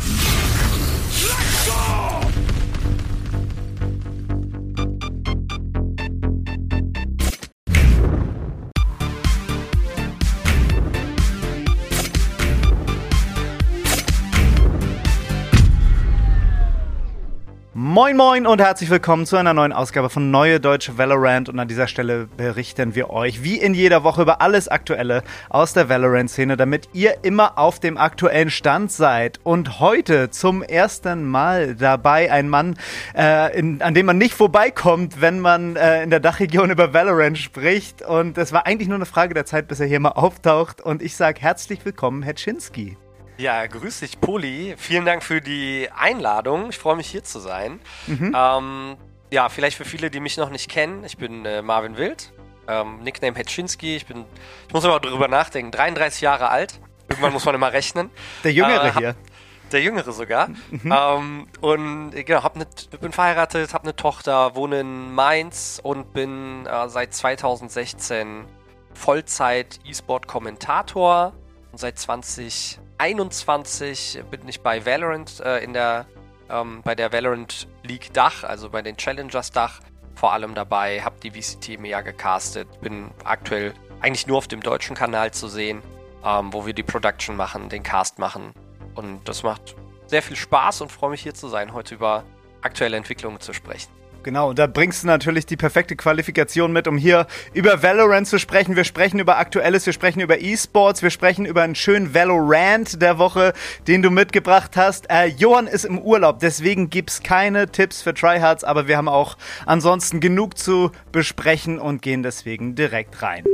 Moin moin und herzlich willkommen zu einer neuen Ausgabe von Neue Deutsche Valorant, und an dieser Stelle berichten wir euch wie in jeder Woche über alles Aktuelle aus der Valorant-Szene, damit ihr immer auf dem aktuellen Stand seid. Und heute zum ersten Mal dabei ein Mann, an dem man nicht vorbeikommt, wenn man in der Dachregion über Valorant spricht, und es war eigentlich nur eine Frage der Zeit, bis er hier mal auftaucht, und ich sage herzlich willkommen, Hetschinski. Ja, grüß dich, Poli. Vielen Dank für die Einladung. Ich freue mich, hier zu sein. Ja, vielleicht für viele, die mich noch nicht kennen. Ich bin Marvin Wild, Nickname Hetschinski. Ich muss aber drüber nachdenken, 33 Jahre alt. Irgendwann muss man immer rechnen. Der Jüngere hier. Der Jüngere sogar. Und genau, bin verheiratet, habe eine Tochter, wohne in Mainz und bin seit 2016 Vollzeit-E-Sport-Kommentator. Und seit 2021 bin ich bei Valorant bei der Valorant League Dach, also bei den Challengers Dach, vor allem dabei, habe die VCT im Jahr gecastet, bin aktuell eigentlich nur auf dem deutschen Kanal zu sehen, wo wir die Production machen, den Cast machen, und das macht sehr viel Spaß und freue mich, hier zu sein, heute über aktuelle Entwicklungen zu sprechen. Genau, und da bringst du natürlich die perfekte Qualifikation mit, um hier über Valorant zu sprechen. Wir sprechen über Aktuelles, wir sprechen über E-Sports, wir sprechen über einen schönen Valorant der Woche, den du mitgebracht hast. Johann ist im Urlaub, deswegen gibt's keine Tipps für Tryhards, aber wir haben auch ansonsten genug zu besprechen und gehen deswegen direkt rein.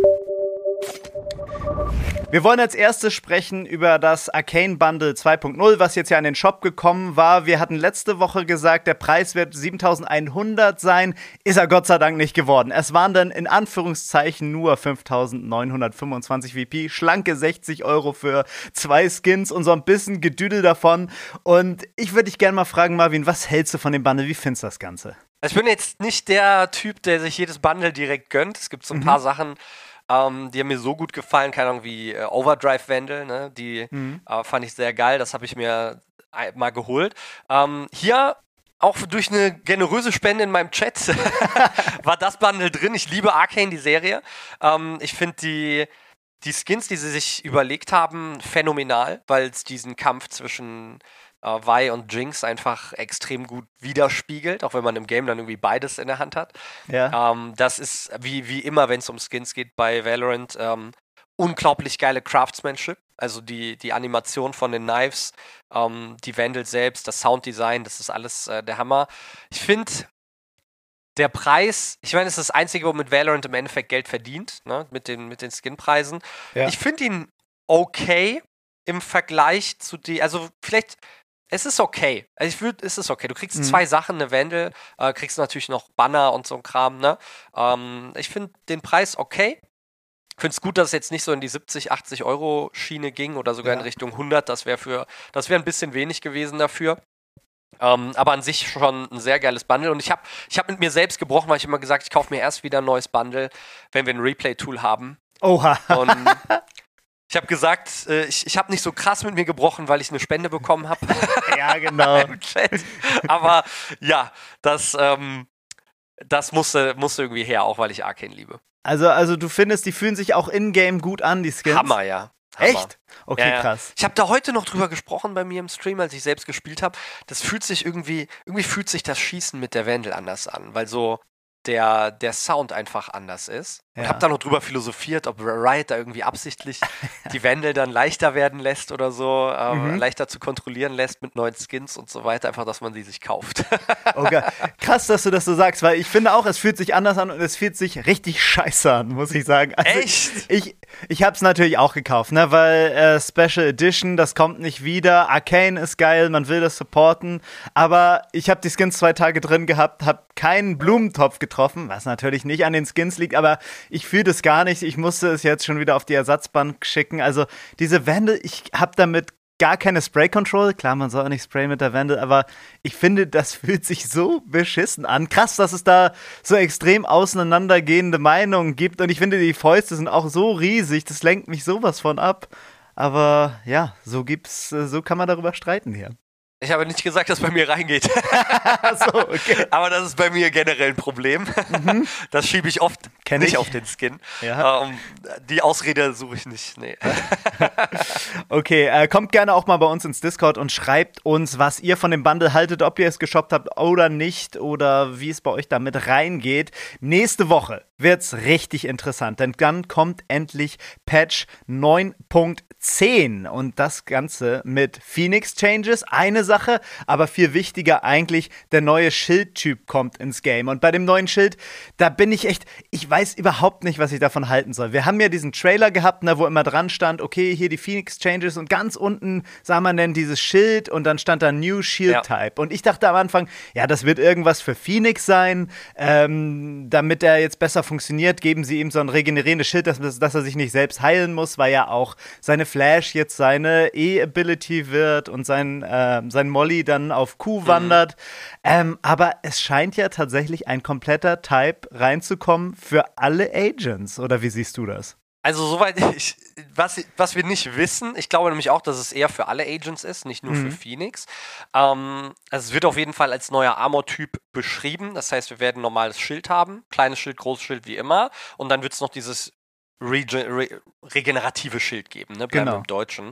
Wir wollen als erstes sprechen über das Arcane Bundle 2.0, was jetzt ja in den Shop gekommen war. Wir hatten letzte Woche gesagt, der Preis wird 7.100 sein. Ist er Gott sei Dank nicht geworden. Es waren dann in Anführungszeichen nur 5.925 VP, schlanke 60 € für 2 Skins und so ein bisschen Gedüdel davon. Und ich würde dich gerne mal fragen, Marvin, was hältst du von dem Bundle? Wie findest du das Ganze? Also ich bin jetzt nicht der Typ, der sich jedes Bundle direkt gönnt. Es gibt so ein paar Sachen, die haben mir so gut gefallen, keine Ahnung, wie Overdrive Vandal, ne? Die fand ich sehr geil, das habe ich mir mal geholt. Hier, auch durch eine generöse Spende in meinem Chat, war das Bundle drin. Ich liebe Arcane, die Serie. Ich finde die Skins, die sie sich überlegt haben, phänomenal, weil es diesen Kampf zwischen Vi und Jinx einfach extrem gut widerspiegelt, auch wenn man im Game dann irgendwie beides in der Hand hat. Ja. Das ist wie immer, wenn es um Skins geht bei Valorant, unglaublich geile Craftsmanship, also die Animation von den Knives, die Vandal selbst, das Sounddesign, das ist alles der Hammer. Ich finde, der Preis, ich meine, es ist das Einzige, womit Valorant im Endeffekt Geld verdient, ne, mit den Skinpreisen. Ja. Ich finde ihn okay im Vergleich zu also vielleicht. Es ist okay. Also es ist okay. Du kriegst 2 Sachen, eine Vandal, kriegst natürlich noch Banner und so ein Kram, ne? Ich finde den Preis okay. Ich finde es gut, dass es jetzt nicht so in die 70, 80 € Schiene ging oder sogar in Richtung 100. Das wäre ein bisschen wenig gewesen dafür. Aber an sich schon ein sehr geiles Bundle. Und ich hab mit mir selbst gebrochen, weil ich immer gesagt, ich kaufe mir erst wieder ein neues Bundle, wenn wir ein Replay-Tool haben. Oha. Und ich habe gesagt, ich habe nicht so krass mit mir gebrochen, weil ich eine Spende bekommen habe. Ja, genau. Aber ja, das musste irgendwie her, auch weil ich Arcane liebe. Also du findest, die fühlen sich auch in-game gut an, die Skins? Hammer, ja. Hammer. Echt? Okay, ja. Krass. Ich habe da heute noch drüber gesprochen bei mir im Stream, als ich selbst gespielt habe. Das fühlt sich irgendwie fühlt sich das Schießen mit der Vandal anders an, weil so der Sound einfach anders ist. Und hab da noch drüber philosophiert, ob Riot da irgendwie absichtlich die Vandal dann leichter werden lässt oder so, leichter zu kontrollieren lässt mit neuen Skins und so weiter, einfach, dass man sie sich kauft. Okay. Krass, dass du das so sagst, weil ich finde auch, es fühlt sich anders an und es fühlt sich richtig scheiße an, muss ich sagen. Also echt? Ich hab's natürlich auch gekauft, ne, weil Special Edition, das kommt nicht wieder, Arcane ist geil, man will das supporten, aber ich habe die Skins 2 Tage drin gehabt, hab keinen Blumentopf getroffen, was natürlich nicht an den Skins liegt, aber ich fühle das gar nicht. Ich musste es jetzt schon wieder auf die Ersatzbank schicken. Also diese Vandal, ich habe damit gar keine Spray-Control. Klar, man soll auch nicht sprayen mit der Vandal, aber ich finde, das fühlt sich so beschissen an. Krass, dass es da so extrem auseinandergehende Meinungen gibt. Und ich finde, die Fäuste sind auch so riesig. Das lenkt mich sowas von ab. Aber ja, so kann man darüber streiten hier. Ich habe nicht gesagt, dass bei mir reingeht. So, okay. Aber das ist bei mir generell ein Problem. Das schiebe ich oft nicht auf den Skin. Ja. Die Ausrede suche ich nicht. Nee. Okay, kommt gerne auch mal bei uns ins Discord und schreibt uns, was ihr von dem Bundle haltet, ob ihr es geshoppt habt oder nicht oder wie es bei euch damit reingeht. Nächste Woche wird's richtig interessant, denn dann kommt endlich Patch 9.10 und das Ganze mit Phoenix Changes, eine Sache, aber viel wichtiger eigentlich, der neue Schildtyp kommt ins Game und bei dem neuen Schild, da bin ich echt, ich weiß überhaupt nicht, was ich davon halten soll. Wir haben ja diesen Trailer gehabt, wo immer dran stand, okay, hier die Phoenix Changes und ganz unten sah man dann dieses Schild und dann stand da New Shield Type und ich dachte am Anfang, ja, das wird irgendwas für Phoenix sein, damit er jetzt besser funktioniert, geben sie ihm so ein regenerierendes Schild, dass er sich nicht selbst heilen muss, weil ja auch seine Flash jetzt seine E-Ability wird und sein Molly dann auf Q wandert. Aber es scheint ja tatsächlich ein kompletter Type reinzukommen für alle Agents. Oder wie siehst du das? Also soweit was wir nicht wissen, ich glaube nämlich auch, dass es eher für alle Agents ist, nicht nur für Phoenix. Also es wird auf jeden Fall als neuer Armor-Typ beschrieben. Das heißt, wir werden ein normales Schild haben, kleines Schild, großes Schild wie immer. Und dann wird es noch dieses regenerative Schild geben, ne? Bleiben wir im Deutschen.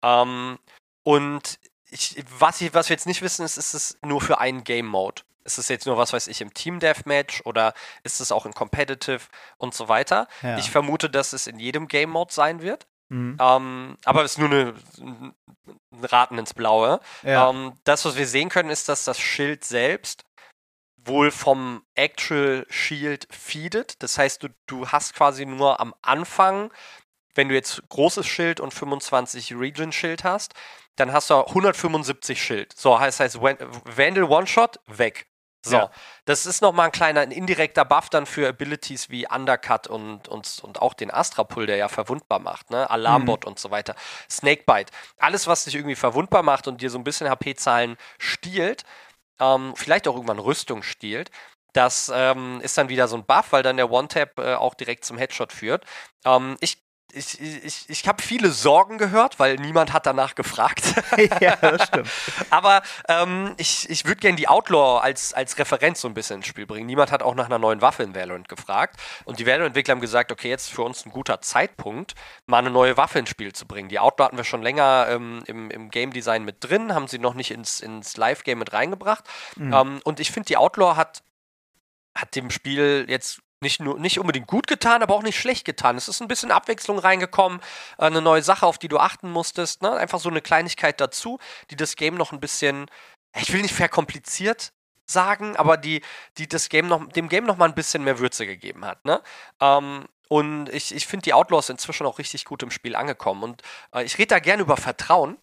Und was wir jetzt nicht wissen, ist es nur für einen Game-Mode. Ist es jetzt nur, was weiß ich, im Team-Deathmatch oder ist es auch in Competitive und so weiter? Ja. Ich vermute, dass es in jedem Game-Mode sein wird. Aber es ist nur ein Raten ins Blaue. Ja. Das, was wir sehen können, ist, dass das Schild selbst wohl vom Actual Shield feedet. Das heißt, du hast quasi nur am Anfang, wenn du jetzt großes Schild und 25 Region-Schild hast, dann hast du 175 Schild. So, heißt Vandal One-Shot, weg. So, ja. Das ist nochmal ein indirekter Buff dann für Abilities wie Undercut und auch den Astra-Pull, der ja verwundbar macht, ne? Alarmbot und so weiter. Snakebite. Alles, was dich irgendwie verwundbar macht und dir so ein bisschen HP-Zahlen stiehlt, vielleicht auch irgendwann Rüstung stiehlt, das ist dann wieder so ein Buff, weil dann der One-Tap auch direkt zum Headshot führt. Ich habe viele Sorgen gehört, weil niemand hat danach gefragt. Ja, das stimmt. Aber ich würde gerne die Outlaw als Referenz so ein bisschen ins Spiel bringen. Niemand hat auch nach einer neuen Waffe in Valorant gefragt. Und die Valorant-Entwickler haben gesagt, okay, jetzt ist für uns ein guter Zeitpunkt, mal eine neue Waffe ins Spiel zu bringen. Die Outlaw hatten wir schon länger im Game-Design mit drin, haben sie noch nicht ins Live-Game mit reingebracht. Und ich finde, die Outlaw hat dem Spiel jetzt nicht unbedingt gut getan, aber auch nicht schlecht getan. Es ist ein bisschen Abwechslung reingekommen, eine neue Sache, auf die du achten musstest, ne? Einfach so eine Kleinigkeit dazu, die das Game noch ein bisschen, ich will nicht verkompliziert sagen, aber die dem Game noch mal ein bisschen mehr Würze gegeben hat, ne? Und ich finde die Outlaws inzwischen auch richtig gut im Spiel angekommen. Und ich rede da gerne über Vertrauen.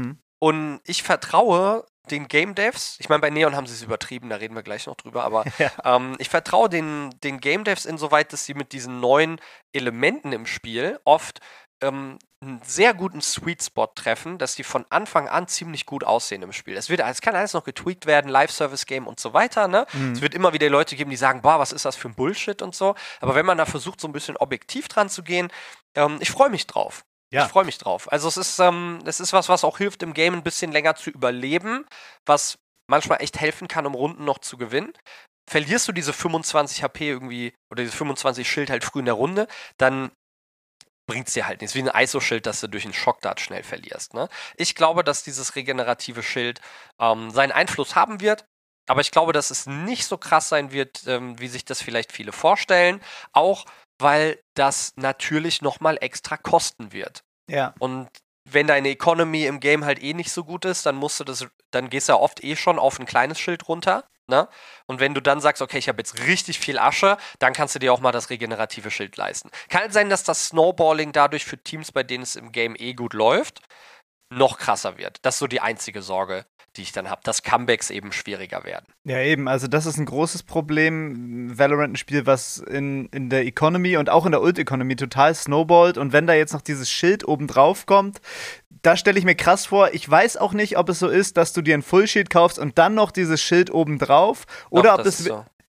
Und ich vertraue den Game Devs, ich meine, bei Neon haben sie es übertrieben, da reden wir gleich noch drüber, aber ich vertraue den Game Devs insoweit, dass sie mit diesen neuen Elementen im Spiel oft einen sehr guten Sweet Spot treffen, dass die von Anfang an ziemlich gut aussehen im Spiel. Es kann alles noch getweakt werden, Live-Service-Game und so weiter, ne? Es wird immer wieder Leute geben, die sagen, boah, was ist das für ein Bullshit und so, aber wenn man da versucht, so ein bisschen objektiv dran zu gehen, ich freue mich drauf. Ja. Ich freue mich drauf. Also es ist was auch hilft, im Game ein bisschen länger zu überleben, was manchmal echt helfen kann, um Runden noch zu gewinnen. Verlierst du diese 25 HP irgendwie oder diese 25 Schild halt früh in der Runde, dann bringt es dir halt nichts. Wie ein ISO-Schild, das du durch einen Schockdart schnell verlierst. Ne? Ich glaube, dass dieses regenerative Schild seinen Einfluss haben wird, aber ich glaube, dass es nicht so krass sein wird, wie sich das vielleicht viele vorstellen. Auch weil das natürlich nochmal extra kosten wird. Ja. Und wenn deine Economy im Game halt nicht so gut ist, dann gehst du ja oft schon auf ein kleines Schild runter, ne? Und wenn du dann sagst, okay, ich habe jetzt richtig viel Asche, dann kannst du dir auch mal das regenerative Schild leisten. Kann halt sein, dass das Snowballing dadurch für Teams, bei denen es im Game gut läuft, noch krasser wird. Das ist so die einzige Sorge, die ich dann habe, dass Comebacks eben schwieriger werden. Ja, eben, also das ist ein großes Problem. Valorant, ein Spiel, was in der Economy und auch in der Ult-Economy total snowballt, und wenn da jetzt noch dieses Schild oben drauf kommt, da stelle ich mir krass vor, ich weiß auch nicht, ob es so ist, dass du dir ein Full-Shield kaufst und dann noch dieses Schild oben drauf, oder ob das so.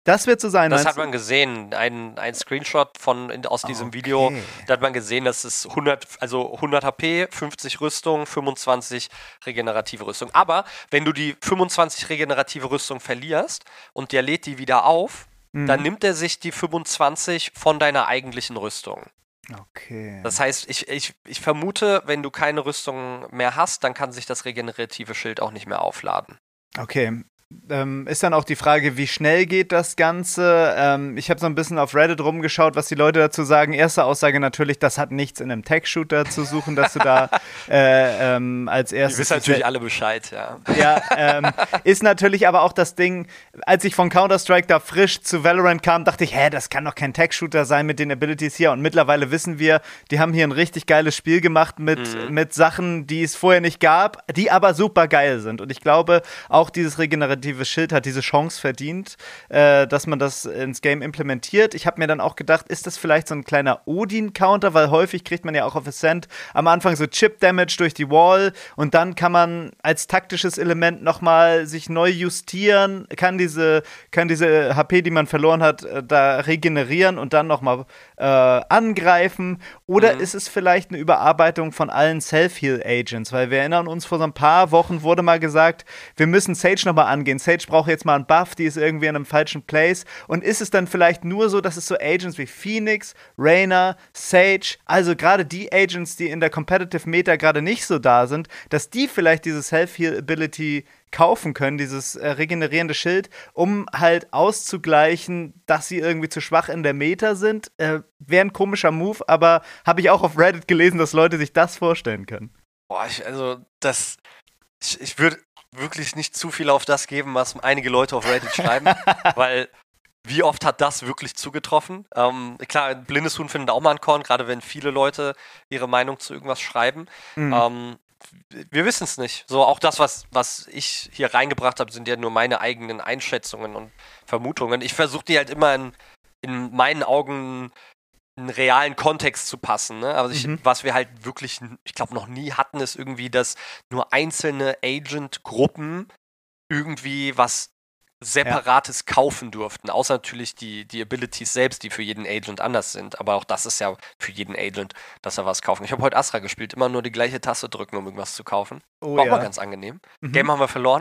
Das wird so sein. Das hat man gesehen, ein Screenshot aus diesem Video, da hat man gesehen, dass es 100 HP, 50 Rüstung, 25 regenerative Rüstung. Aber wenn du die 25 regenerative Rüstung verlierst und der lädt die wieder auf, dann nimmt er sich die 25 von deiner eigentlichen Rüstung. Okay. Das heißt, ich vermute, wenn du keine Rüstung mehr hast, dann kann sich das regenerative Schild auch nicht mehr aufladen. Okay. Ist dann auch die Frage, wie schnell geht das Ganze? Ich habe so ein bisschen auf Reddit rumgeschaut, was die Leute dazu sagen. Erste Aussage natürlich, das hat nichts in einem Tech-Shooter zu suchen, dass du da als erstes... Die wissen natürlich alle Bescheid, ja. Ja, ist natürlich aber auch das Ding, als ich von Counter-Strike da frisch zu Valorant kam, dachte ich, das kann doch kein Tech-Shooter sein mit den Abilities hier. Und mittlerweile wissen wir, die haben hier ein richtig geiles Spiel gemacht mit Sachen, die es vorher nicht gab, die aber super geil sind. Und ich glaube, auch dieses regenerative Schild hat diese Chance verdient, dass man das ins Game implementiert. Ich habe mir dann auch gedacht, ist das vielleicht so ein kleiner Odin-Counter, weil häufig kriegt man ja auch auf Ascent am Anfang so Chip-Damage durch die Wall und dann kann man als taktisches Element nochmal sich neu justieren, kann diese HP, die man verloren hat, da regenerieren und dann nochmal angreifen. Oder ist es vielleicht eine Überarbeitung von allen Self-Heal-Agents? Weil wir erinnern uns, vor so ein paar Wochen wurde mal gesagt, wir müssen Sage nochmal angehen. Sage braucht jetzt mal einen Buff, die ist irgendwie in einem falschen Place. Und ist es dann vielleicht nur so, dass es so Agents wie Phoenix, Reyna, Sage, also gerade die Agents, die in der Competitive Meta gerade nicht so da sind, dass die vielleicht diese Self-Heal-Ability kaufen können, dieses regenerierende Schild, um halt auszugleichen, dass sie irgendwie zu schwach in der Meta sind. Wäre ein komischer Move, aber habe ich auch auf Reddit gelesen, dass Leute sich das vorstellen können. Boah, ich würde wirklich nicht zu viel auf das geben, was einige Leute auf Reddit schreiben, weil wie oft hat das wirklich zugetroffen? Klar, ein blindes Huhn findet auch mal ein Korn, gerade wenn viele Leute ihre Meinung zu irgendwas schreiben. Wir wissen es nicht. So, auch das, was ich hier reingebracht habe, sind ja nur meine eigenen Einschätzungen und Vermutungen. Ich versuche die halt immer in meinen Augen einen realen Kontext zu passen. Ne? Also was wir halt wirklich, ich glaube, noch nie hatten, ist irgendwie, dass nur einzelne Agent-Gruppen irgendwie was Separates kaufen durften. Außer natürlich die Abilities selbst, die für jeden Agent anders sind. Aber auch das ist ja für jeden Agent, dass er was kaufen. Ich habe heute Astra gespielt, immer nur die gleiche Taste drücken, um irgendwas zu kaufen. War auch mal ganz angenehm. Game haben wir verloren.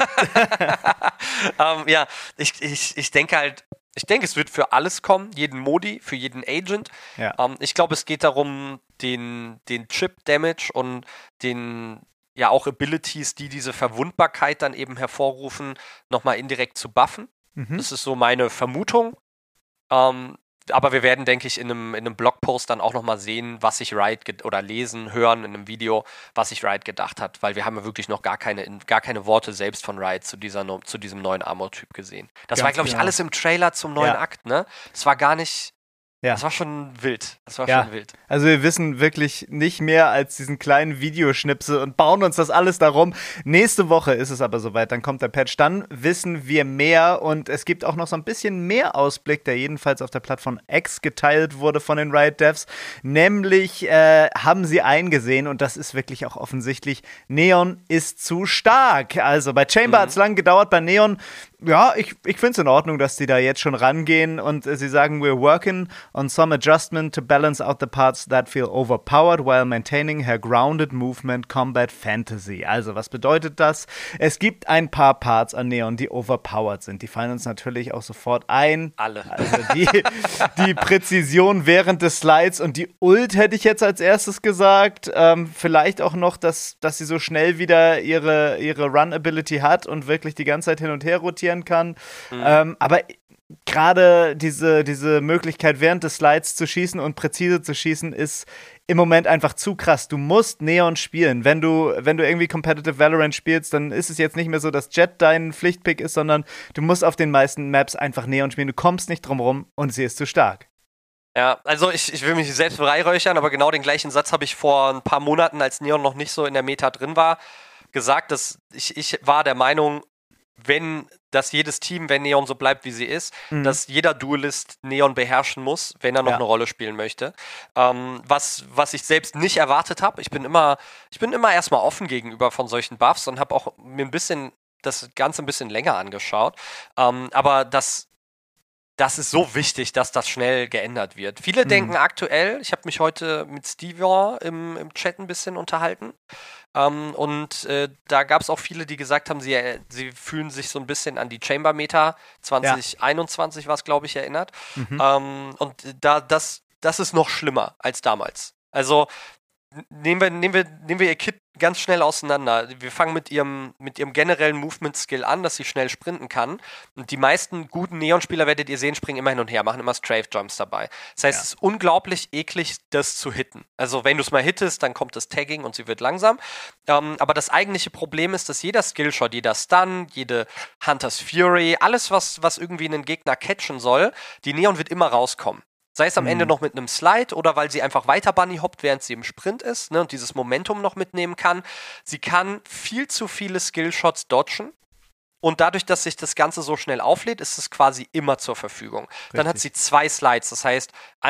Ich denke halt, es wird für alles kommen, jeden Modi, für jeden Agent. Ja. Ich glaube, es geht darum, den Chip-Damage und den auch Abilities, die diese Verwundbarkeit dann eben hervorrufen, nochmal indirekt zu buffen. Das ist so meine Vermutung. Aber wir werden, denke ich, in einem Blogpost dann auch nochmal sehen, was sich Riot oder lesen, hören in einem Video, was sich Riot gedacht hat, weil wir haben ja wirklich noch gar keine Worte selbst von Riot zu diesem neuen Armor-Typ gesehen. Das war, glaube ich, alles im Trailer zum neuen Akt, ne? Das war gar nicht. Das war schon wild. Also wir wissen wirklich nicht mehr als diesen kleinen Videoschnipsel und bauen uns das alles darum. Nächste Woche ist es aber soweit, dann kommt der Patch. Dann wissen wir mehr und es gibt auch noch so ein bisschen mehr Ausblick, der jedenfalls auf der Plattform X geteilt wurde von den Riot Devs. Nämlich haben sie eingesehen, und das ist wirklich auch offensichtlich, Neon ist zu stark. Also bei Chamber hat es lang gedauert, bei Neon, ja, ich finde es in Ordnung, dass die da jetzt schon rangehen und sie sagen, we're working on some adjustment to balance out the parts that feel overpowered while maintaining her grounded movement combat fantasy. Also, was bedeutet das? Es gibt ein paar Parts an Neon, die overpowered sind. Die fallen uns natürlich auch sofort ein. Alle. Also die Präzision während des Slides und die Ult hätte ich jetzt als erstes gesagt. Vielleicht auch noch, dass sie so schnell wieder ihre Run-Ability hat und wirklich die ganze Zeit hin und her rotieren kann. Aber gerade diese Möglichkeit, während des Slides zu schießen und präzise zu schießen, ist im Moment einfach zu krass. Du musst Neon spielen. Wenn du irgendwie Competitive Valorant spielst, dann ist es jetzt nicht mehr so, dass Jett dein Pflichtpick ist, sondern du musst auf den meisten Maps einfach Neon spielen. Du kommst nicht drum rum und sie ist zu stark. Ja, also ich will mich selbst beweihräuchern, aber genau den gleichen Satz habe ich vor ein paar Monaten, als Neon noch nicht so in der Meta drin war, gesagt, dass ich war der Meinung, dass jedes Team, wenn Neon so bleibt, wie sie ist, dass jeder Duelist Neon beherrschen muss, wenn er noch eine Rolle spielen möchte. Was ich selbst nicht erwartet habe. Ich bin immer erstmal offen gegenüber von solchen Buffs und habe auch mir das Ganze ein bisschen länger angeschaut. Aber dass das ist so wichtig, dass das schnell geändert wird. Viele denken aktuell, ich habe mich heute mit Steve im Chat ein bisschen unterhalten, da gab es auch viele, die gesagt haben, sie fühlen sich so ein bisschen an die Chamber-Meta 2021, was glaube ich, erinnert. Das ist noch schlimmer als damals. Also nehmen wir ihr Kit ganz schnell auseinander. Wir fangen mit ihrem generellen Movement-Skill an, dass sie schnell sprinten kann. Und die meisten guten Neon-Spieler, werdet ihr sehen, springen immer hin und her, machen immer Strafe-Jumps dabei. Das heißt, es ist unglaublich eklig, das zu hitten. Also wenn du es mal hittest, dann kommt das Tagging und sie wird langsam. Aber das eigentliche Problem ist, dass jeder Skillshot, jeder Stun, jede Hunter's Fury, alles, was irgendwie einen Gegner catchen soll, die Neon wird immer rauskommen. Sei es am Ende noch mit einem Slide oder weil sie einfach weiter Bunny hoppt, während sie im Sprint ist, ne, und dieses Momentum noch mitnehmen kann. Sie kann viel zu viele Skillshots dodgen. Und dadurch, dass sich das Ganze so schnell auflädt, ist es quasi immer zur Verfügung. Richtig. Dann hat sie 2 Slides. Das heißt,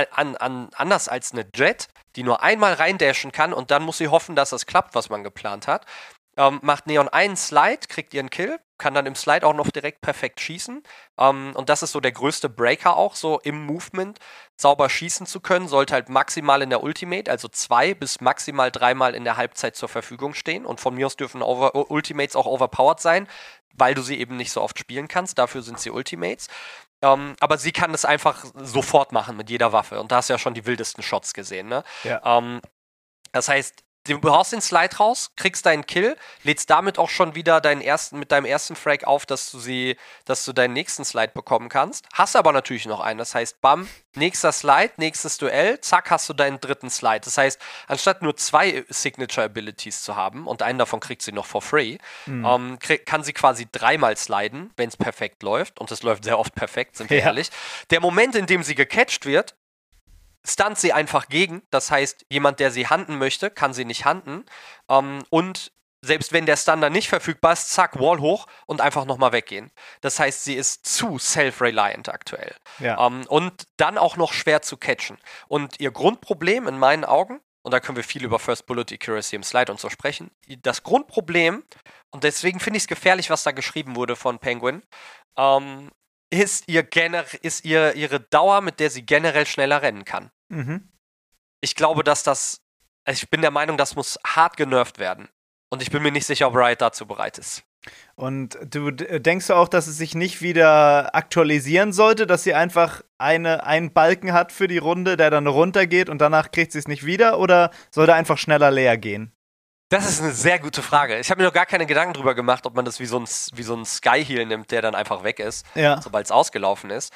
anders als eine Jet, die nur einmal reindashen kann und dann muss sie hoffen, dass das klappt, was man geplant hat, macht Neon einen Slide, kriegt ihren Kill, kann dann im Slide auch noch direkt perfekt schießen. Und das ist so der größte Breaker auch, so im Movement sauber schießen zu können. Sollte halt maximal in der Ultimate, also 2 bis maximal 3 Mal in der Halbzeit zur Verfügung stehen. Und von mir aus dürfen Ultimates auch overpowered sein, weil du sie eben nicht so oft spielen kannst. Dafür sind sie Ultimates. Aber sie kann es einfach sofort machen mit jeder Waffe. Und da hast du ja schon die wildesten Shots gesehen, ne? Ja. Das heißt, du haust den Slide raus, kriegst deinen Kill, lädst damit auch schon wieder mit deinem ersten Frag auf, dass du deinen nächsten Slide bekommen kannst. Hast aber natürlich noch einen. Das heißt, bam, nächster Slide, nächstes Duell, zack, hast du deinen dritten Slide. Das heißt, anstatt nur 2 Signature Abilities zu haben und einen davon kriegt sie noch for free, kann sie quasi 3-mal sliden, wenn es perfekt läuft. Und es läuft sehr oft perfekt, sind wir ehrlich. Der Moment, in dem sie gecatcht wird, stunt sie einfach gegen. Das heißt, jemand, der sie hunten möchte, kann sie nicht hunten. Und selbst wenn der Stun dann nicht verfügbar ist, zack, Wall hoch und einfach nochmal weggehen. Das heißt, sie ist zu self-reliant aktuell. Ja. Und dann auch noch schwer zu catchen. Und ihr Grundproblem in meinen Augen, und da können wir viel über First Bullet Accuracy im Slide und so sprechen, das Grundproblem, und deswegen finde ich es gefährlich, was da geschrieben wurde von Penguin, ist ihre Dauer, mit der sie generell schneller rennen kann. Ich glaube, ich bin der Meinung, das muss hart genervt werden. Und ich bin mir nicht sicher, ob Riot dazu bereit ist. Und du denkst auch, dass es sich nicht wieder aktualisieren sollte, dass sie einfach einen Balken hat für die Runde, der dann runtergeht und danach kriegt sie es nicht wieder? Oder soll der einfach schneller leer gehen? Das ist eine sehr gute Frage. Ich habe mir noch gar keine Gedanken drüber gemacht, ob man das wie so ein Sky-Heal nimmt, der dann einfach weg ist, sobald es ausgelaufen ist.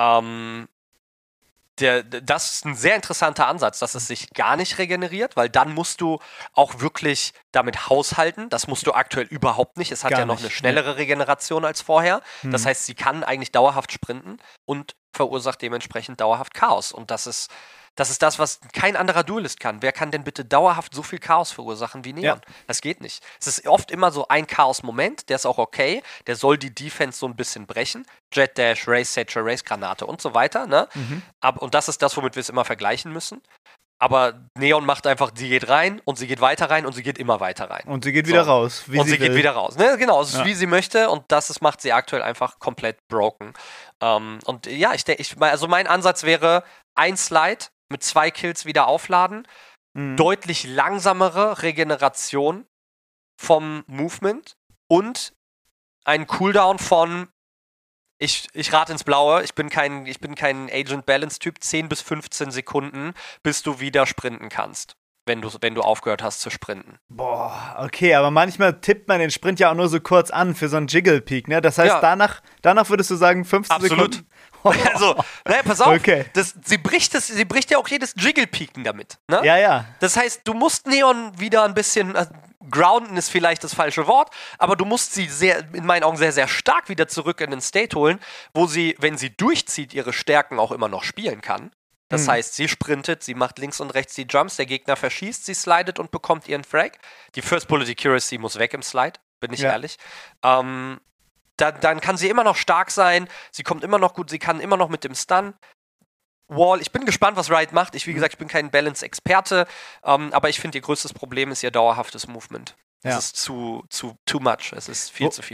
Das ist ein sehr interessanter Ansatz, dass es sich gar nicht regeneriert, weil dann musst du auch wirklich damit haushalten. Das musst du aktuell überhaupt nicht. Es hat ja noch eine schnellere Regeneration als vorher. Das heißt, sie kann eigentlich dauerhaft sprinten und verursacht dementsprechend dauerhaft Chaos. Und das ist das, was kein anderer Duelist kann. Wer kann denn bitte dauerhaft so viel Chaos verursachen wie Neon? Ja. Das geht nicht. Es ist oft immer so ein Chaos-Moment, der ist auch okay, der soll die Defense so ein bisschen brechen. Jet Dash, Race Satchel, Race Granate und so weiter. Ne? Und das ist das, womit wir es immer vergleichen müssen. Aber Neon macht einfach, sie geht rein und sie geht weiter rein und sie geht immer weiter rein. Und sie geht wieder raus, wie sie will. Und sie geht wieder raus. Ne? Genau, es ist wie sie möchte und macht sie aktuell einfach komplett broken. Und ja, also mein Ansatz wäre, ein Slide mit 2 Kills wieder aufladen, deutlich langsamere Regeneration vom Movement und einen Cooldown von, ich rate ins Blaue, ich bin kein Agent Balance Typ, 10 bis 15 Sekunden, bis du wieder sprinten kannst, wenn du aufgehört hast zu sprinten. Boah, okay, aber manchmal tippt man den Sprint ja auch nur so kurz an für so einen Jiggle Peak, ne? Das heißt, danach würdest du sagen 15 Sekunden? Also, pass auf, okay. Sie bricht ja auch jedes Jiggle-Peaken damit. Ne? Ja. Das heißt, du musst Neon wieder ein bisschen, grounden ist vielleicht das falsche Wort, aber du musst sie in meinen Augen sehr, sehr stark wieder zurück in den State holen, wo sie, wenn sie durchzieht, ihre Stärken auch immer noch spielen kann. Das heißt, sie sprintet, sie macht links und rechts die Jumps, der Gegner verschießt, sie slidet und bekommt ihren Frag. Die First Bullet Accuracy muss weg im Slide, bin ich ehrlich. Dann kann sie immer noch stark sein, sie kommt immer noch gut, sie kann immer noch mit dem Stun. Wall, ich bin gespannt, was Riot macht. Wie gesagt, ich bin kein Balance-Experte, aber ich finde, ihr größtes Problem ist ihr dauerhaftes Movement. Es ist too much, es ist viel zu viel.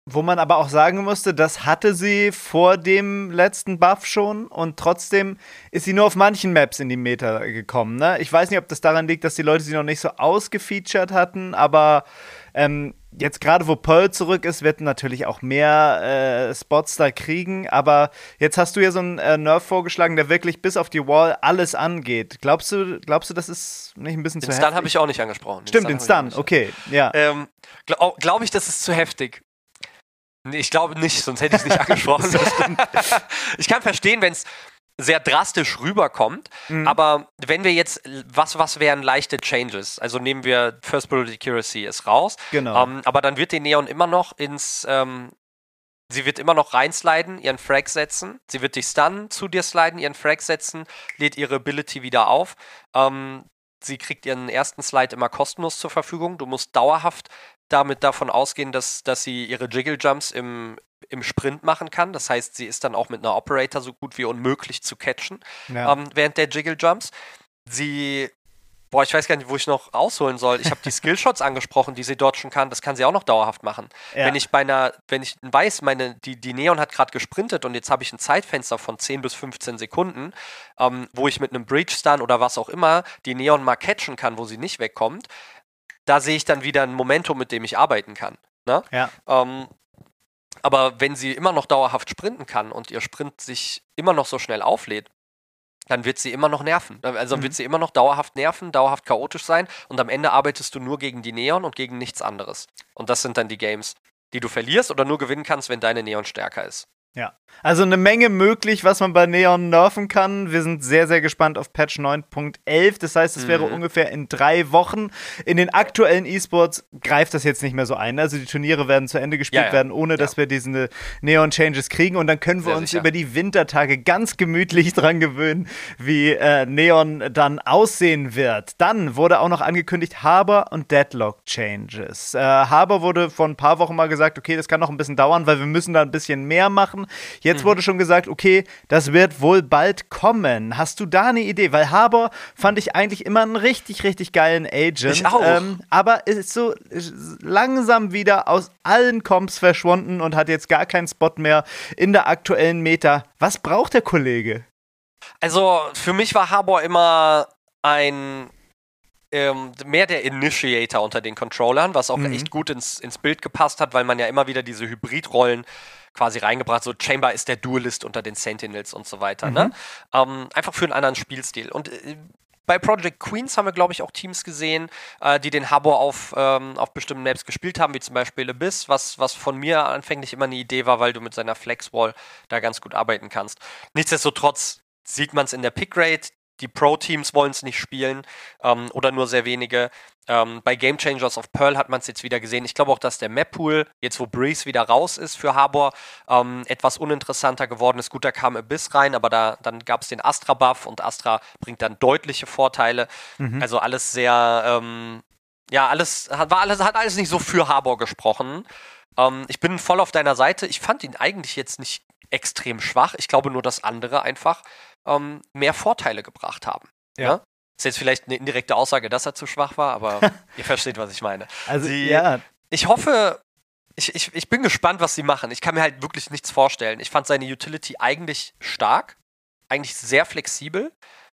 Wo man aber auch sagen musste, das hatte sie vor dem letzten Buff schon und trotzdem ist sie nur auf manchen Maps in die Meta gekommen. Ne? Ich weiß nicht, ob das daran liegt, dass die Leute sie noch nicht so ausgefeatured hatten, aber jetzt gerade, wo Pearl zurück ist, wird natürlich auch mehr Spots da kriegen, aber jetzt hast du ja so einen Nerf vorgeschlagen, der wirklich bis auf die Wall alles angeht. Glaubst du, das ist nicht ein bisschen zu heftig? Den Stun habe ich auch nicht angesprochen. Stimmt, den Stun, okay, ja. Glaube ich, das ist zu heftig. Nee, ich glaube nicht, sonst hätte ich es nicht angesprochen. Ich kann verstehen, wenn es sehr drastisch rüberkommt, aber wenn wir jetzt, was wären leichte Changes? Also nehmen wir First Bullet Accuracy ist raus, genau. Aber dann wird die Neon immer noch sie wird immer noch reinsliden, ihren Frag setzen, sie wird dich stunnen, zu dir sliden, ihren Frag setzen, lädt ihre Ability wieder auf, sie kriegt ihren ersten Slide immer kostenlos zur Verfügung, du musst dauerhaft davon ausgehen, dass sie ihre Jiggle-Jumps im Sprint machen kann. Das heißt, sie ist dann auch mit einer Operator so gut wie unmöglich zu catchen während der Jiggle-Jumps. Ich weiß gar nicht, wo ich noch ausholen soll. Ich habe die Skillshots angesprochen, die sie dodgen kann. Das kann sie auch noch dauerhaft machen. Ja. Wenn ich weiß, die Neon hat gerade gesprintet und jetzt habe ich ein Zeitfenster von 10 bis 15 Sekunden, wo ich mit einem Breach-Stun oder was auch immer die Neon mal catchen kann, wo sie nicht wegkommt, da sehe ich dann wieder ein Momentum, mit dem ich arbeiten kann. Ne? Ja. Aber wenn sie immer noch dauerhaft sprinten kann und ihr Sprint sich immer noch so schnell auflädt, dann wird sie immer noch nerven. Also wird sie immer noch dauerhaft nerven, dauerhaft chaotisch sein und am Ende arbeitest du nur gegen die Neon und gegen nichts anderes. Und das sind dann die Games, die du verlierst oder nur gewinnen kannst, wenn deine Neon stärker ist. Ja, also eine Menge möglich, was man bei Neon nerven kann. Wir sind sehr, sehr gespannt auf Patch 9.11. Das heißt, es wäre ungefähr in 3 Wochen. In den aktuellen E-Sports greift das jetzt nicht mehr so ein. Also die Turniere werden zu Ende gespielt werden, ohne dass wir diese Neon-Changes kriegen. Und dann können wir uns über die Wintertage ganz gemütlich dran gewöhnen, wie Neon dann aussehen wird. Dann wurde auch noch angekündigt Harbor und Deadlock-Changes. Harbor wurde vor ein paar Wochen mal gesagt, okay, das kann noch ein bisschen dauern, weil wir müssen da ein bisschen mehr machen. Jetzt wurde schon gesagt, okay, das wird wohl bald kommen. Hast du da eine Idee? Weil Harbor fand ich eigentlich immer einen richtig, richtig geilen Agent. Ich auch. Aber ist so langsam wieder aus allen Comps verschwunden und hat jetzt gar keinen Spot mehr in der aktuellen Meta. Was braucht der Kollege? Also für mich war Harbor immer mehr der Initiator unter den Controllern, was auch echt gut ins Bild gepasst hat, weil man ja immer wieder diese Hybridrollen quasi reingebracht, so Chamber ist der Duelist unter den Sentinels und so weiter, ne? Einfach für einen anderen Spielstil. Und bei Project Queens haben wir, glaube ich, auch Teams gesehen, die den Harbor auf bestimmten Maps gespielt haben, wie zum Beispiel Abyss, was von mir anfänglich immer eine Idee war, weil du mit seiner Flexwall da ganz gut arbeiten kannst. Nichtsdestotrotz sieht man es in der Pickrate, die Pro-Teams wollen es nicht spielen oder nur sehr wenige. Bei Game Changers of Pearl hat man es jetzt wieder gesehen. Ich glaube auch, dass der Map-Pool, jetzt wo Breeze wieder raus ist für Harbor, etwas uninteressanter geworden ist. Gut, da kam Abyss rein, aber dann gab es den Astra-Buff und Astra bringt dann deutliche Vorteile. Also alles sehr, hat alles nicht so für Harbor gesprochen. Ich bin voll auf deiner Seite. Ich fand ihn eigentlich jetzt nicht extrem schwach. Ich glaube nur, dass andere einfach mehr Vorteile gebracht haben. Ja? Ist jetzt vielleicht eine indirekte Aussage, dass er zu schwach war, aber ihr versteht, was ich meine. Also, ich hoffe, ich bin gespannt, was sie machen. Ich kann mir halt wirklich nichts vorstellen. Ich fand seine Utility eigentlich stark, eigentlich sehr flexibel.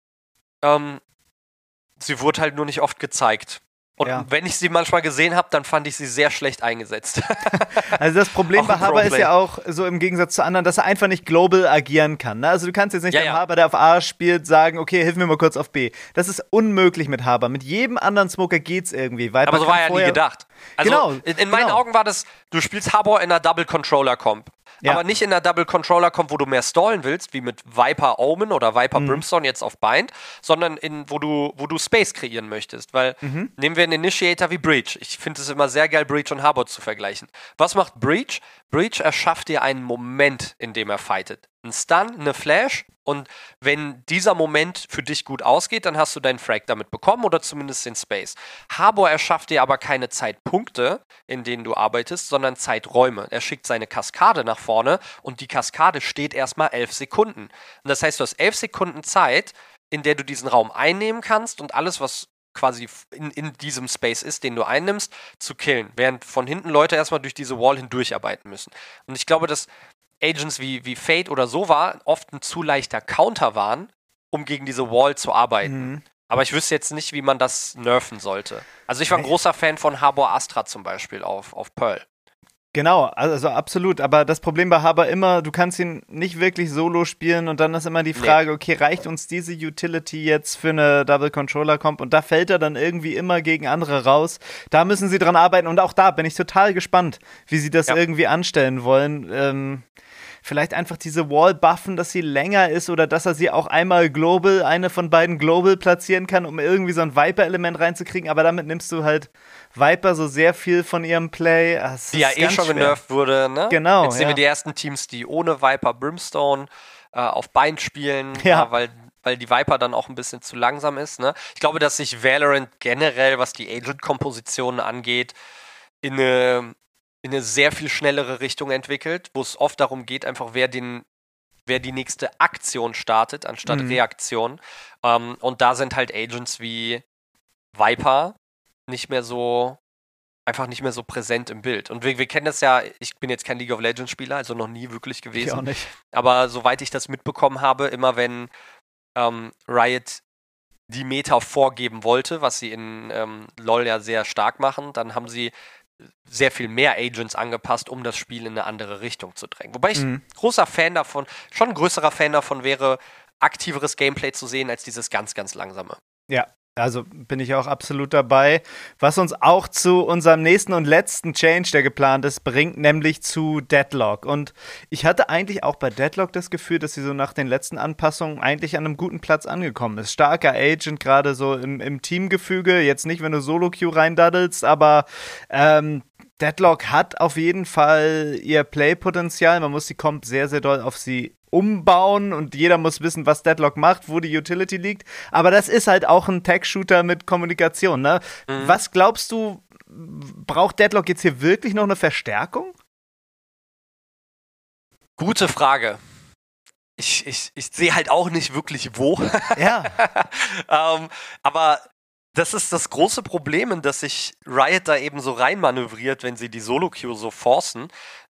Sie wurde halt nur nicht oft gezeigt. Und wenn ich sie manchmal gesehen habe, dann fand ich sie sehr schlecht eingesetzt. Also das Problem bei Harbor ist ja auch, so im Gegensatz zu anderen, dass er einfach nicht global agieren kann. Ne? Also du kannst jetzt nicht dem Harbor, der auf A spielt, sagen, okay, hilf mir mal kurz auf B. Das ist unmöglich mit Harbor. Mit jedem anderen Smoker geht's irgendwie. Weil aber so war ja nie gedacht. Also in meinen Augen war das, du spielst Harbor in einer Double-Controller-Comp. Aber nicht in einer Double-Controller-Comp, wo du mehr stallen willst, wie mit Viper Omen oder Viper Brimstone jetzt auf Bind, sondern wo du Space kreieren möchtest. Weil nehmen wir einen Initiator wie Breach. Ich finde es immer sehr geil, Breach und Harbor zu vergleichen. Was macht Breach? Breach erschafft dir einen Moment, in dem er fightet. Ein Stun, eine Flash, und wenn dieser Moment für dich gut ausgeht, dann hast du deinen Frag damit bekommen oder zumindest den Space. Harbor erschafft dir aber keine Zeitpunkte, in denen du arbeitest, sondern Zeiträume. Er schickt seine Kaskade nach vorne und die Kaskade steht erstmal 11 Sekunden. Und das heißt, du hast 11 Sekunden Zeit, in der du diesen Raum einnehmen kannst und alles, was quasi in diesem Space ist, den du einnimmst, zu killen, während von hinten Leute erstmal durch diese Wall hindurcharbeiten müssen. Und ich glaube, dass Agents wie Fate oder Sova oft ein zu leichter Counter waren, um gegen diese Wall zu arbeiten. Mhm. Aber ich wüsste jetzt nicht, wie man das nerven sollte. Also ich war ein großer Fan von Harbor Astra zum Beispiel auf Pearl. Genau, also absolut. Aber das Problem bei Haber immer, du kannst ihn nicht wirklich solo spielen und dann ist immer die Frage, okay, reicht uns diese Utility jetzt für eine Double-Controller-Comp? Und da fällt er dann irgendwie immer gegen andere raus. Da müssen sie dran arbeiten und auch da bin ich total gespannt, wie sie das irgendwie anstellen wollen. Vielleicht einfach diese Wall buffen, dass sie länger ist oder dass er sie auch einmal global, eine von beiden global platzieren kann, um irgendwie so ein Viper-Element reinzukriegen. Aber damit nimmst du halt Viper so sehr viel von ihrem Play. Die ja schon genervt wurde, ne? Genau. Jetzt sehen wir die ersten Teams, die ohne Viper Brimstone auf Bein spielen, weil die Viper dann auch ein bisschen zu langsam ist, ne? Ich glaube, dass sich Valorant generell, was die Agent-Kompositionen angeht, in eine sehr viel schnellere Richtung entwickelt, wo es oft darum geht, einfach wer die nächste Aktion startet, anstatt Reaktion. Und da sind halt Agents wie Viper einfach nicht mehr so präsent im Bild. Und wir kennen das ja, ich bin jetzt kein League of Legends Spieler, also noch nie wirklich gewesen. Ich auch nicht. Aber soweit ich das mitbekommen habe, immer wenn Riot die Meta vorgeben wollte, was sie in LoL ja sehr stark machen, dann haben sie sehr viel mehr Agents angepasst, um das Spiel in eine andere Richtung zu drängen. Wobei ich schon ein größerer Fan davon wäre, aktiveres Gameplay zu sehen, als dieses ganz, ganz langsame. Ja, also bin ich auch absolut dabei. Was uns auch zu unserem nächsten und letzten Change, der geplant ist, bringt, nämlich zu Deadlock. Und ich hatte eigentlich auch bei Deadlock das Gefühl, dass sie so nach den letzten Anpassungen eigentlich an einem guten Platz angekommen ist. Starker Agent, gerade so im Teamgefüge. Jetzt nicht, wenn du Solo-Queue reindaddelst, aber Deadlock hat auf jeden Fall ihr Play-Potenzial. Man muss die Comp sehr, sehr doll auf sie umbauen und jeder muss wissen, was Deadlock macht, wo die Utility liegt. Aber das ist halt auch ein Tech-Shooter mit Kommunikation, ne? Was glaubst du, braucht Deadlock jetzt hier wirklich noch eine Verstärkung? Gute Frage. Ich sehe halt auch nicht wirklich wo. Ja. Aber das ist das große Problem, in das sich Riot da eben so reinmanövriert, wenn sie die Solo-Queue so forcen.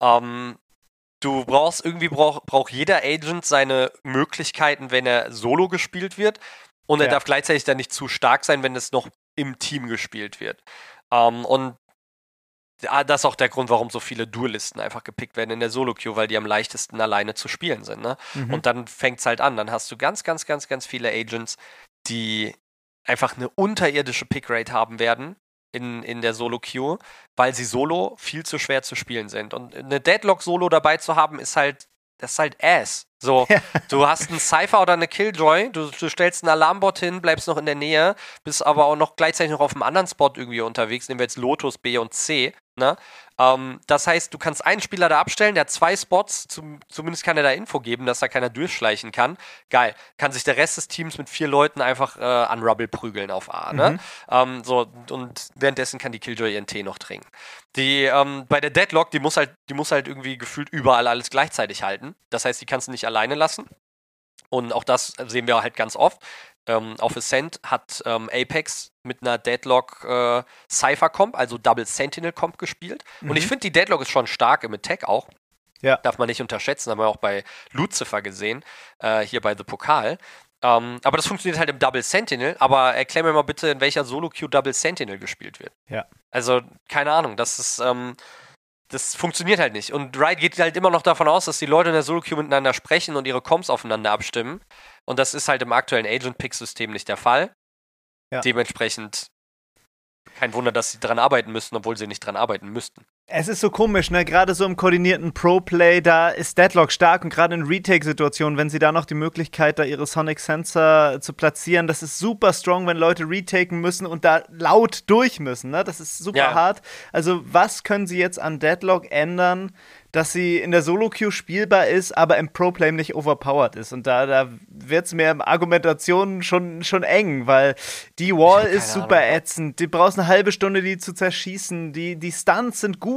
Du brauchst braucht jeder Agent seine Möglichkeiten, wenn er solo gespielt wird. Und er darf gleichzeitig dann nicht zu stark sein, wenn es noch im Team gespielt wird. Und das ist auch der Grund, warum so viele Duelisten einfach gepickt werden in der Solo-Queue, weil die am leichtesten alleine zu spielen sind. Ne? Und dann fängt es halt an. Dann hast du ganz, ganz, ganz, ganz viele Agents, die einfach eine unterirdische Pickrate haben werden in der Solo-Queue, weil sie solo viel zu schwer zu spielen sind. Und eine Deadlock-Solo dabei zu haben, das ist halt Ass. So, du hast einen Cypher oder eine Killjoy, du stellst einen Alarmbot hin, bleibst noch in der Nähe, bist aber auch noch gleichzeitig noch auf einem anderen Spot irgendwie unterwegs, nehmen wir jetzt Lotus, B und C, ne? Das heißt, du kannst einen Spieler da abstellen, der hat 2 Spots, zumindest kann er da Info geben, dass da keiner durchschleichen kann. Geil. Kann sich der Rest des Teams mit 4 Leuten einfach an Rubble prügeln auf A, ne? Und währenddessen kann die Killjoy ihren Tee noch trinken. Bei der Deadlock, die muss halt irgendwie gefühlt überall alles gleichzeitig halten. Das heißt, die kannst du nicht alleine lassen. Und auch das sehen wir halt ganz oft. Auf Ascent hat Apex mit einer Deadlock Cypher-Comp, also Double Sentinel-Comp gespielt. Und ich finde, die Deadlock ist schon stark im Attack auch. Ja. Darf man nicht unterschätzen, haben wir auch bei Lucifer gesehen, hier bei The Pokal. Aber das funktioniert halt im Double Sentinel. Aber erklär mir mal bitte, in welcher Solo-Queue Double Sentinel gespielt wird. Ja. Also, keine Ahnung, das funktioniert halt nicht. Und Riot geht halt immer noch davon aus, dass die Leute in der Solo-Queue miteinander sprechen und ihre Comps aufeinander abstimmen. Und das ist halt im aktuellen Agent-Pick-System nicht der Fall. Ja. Dementsprechend kein Wunder, dass sie dran arbeiten müssten, obwohl sie nicht dran arbeiten müssten. Es ist so komisch, ne? Gerade so im koordinierten Pro-Play, da ist Deadlock stark und gerade in Retake-Situationen, wenn sie da noch die Möglichkeit, da ihre Sonic Sensor zu platzieren, das ist super strong, wenn Leute retaken müssen und da laut durch müssen, ne? Das ist super hart. Also was können sie jetzt an Deadlock ändern, dass sie in der Solo-Queue spielbar ist, aber im Pro-Play nicht overpowered ist. Und da wird es mir in Argumentationen schon eng, weil die Wall ist super ätzend. Du brauchst eine halbe Stunde, die zu zerschießen. Die Stunts sind gut,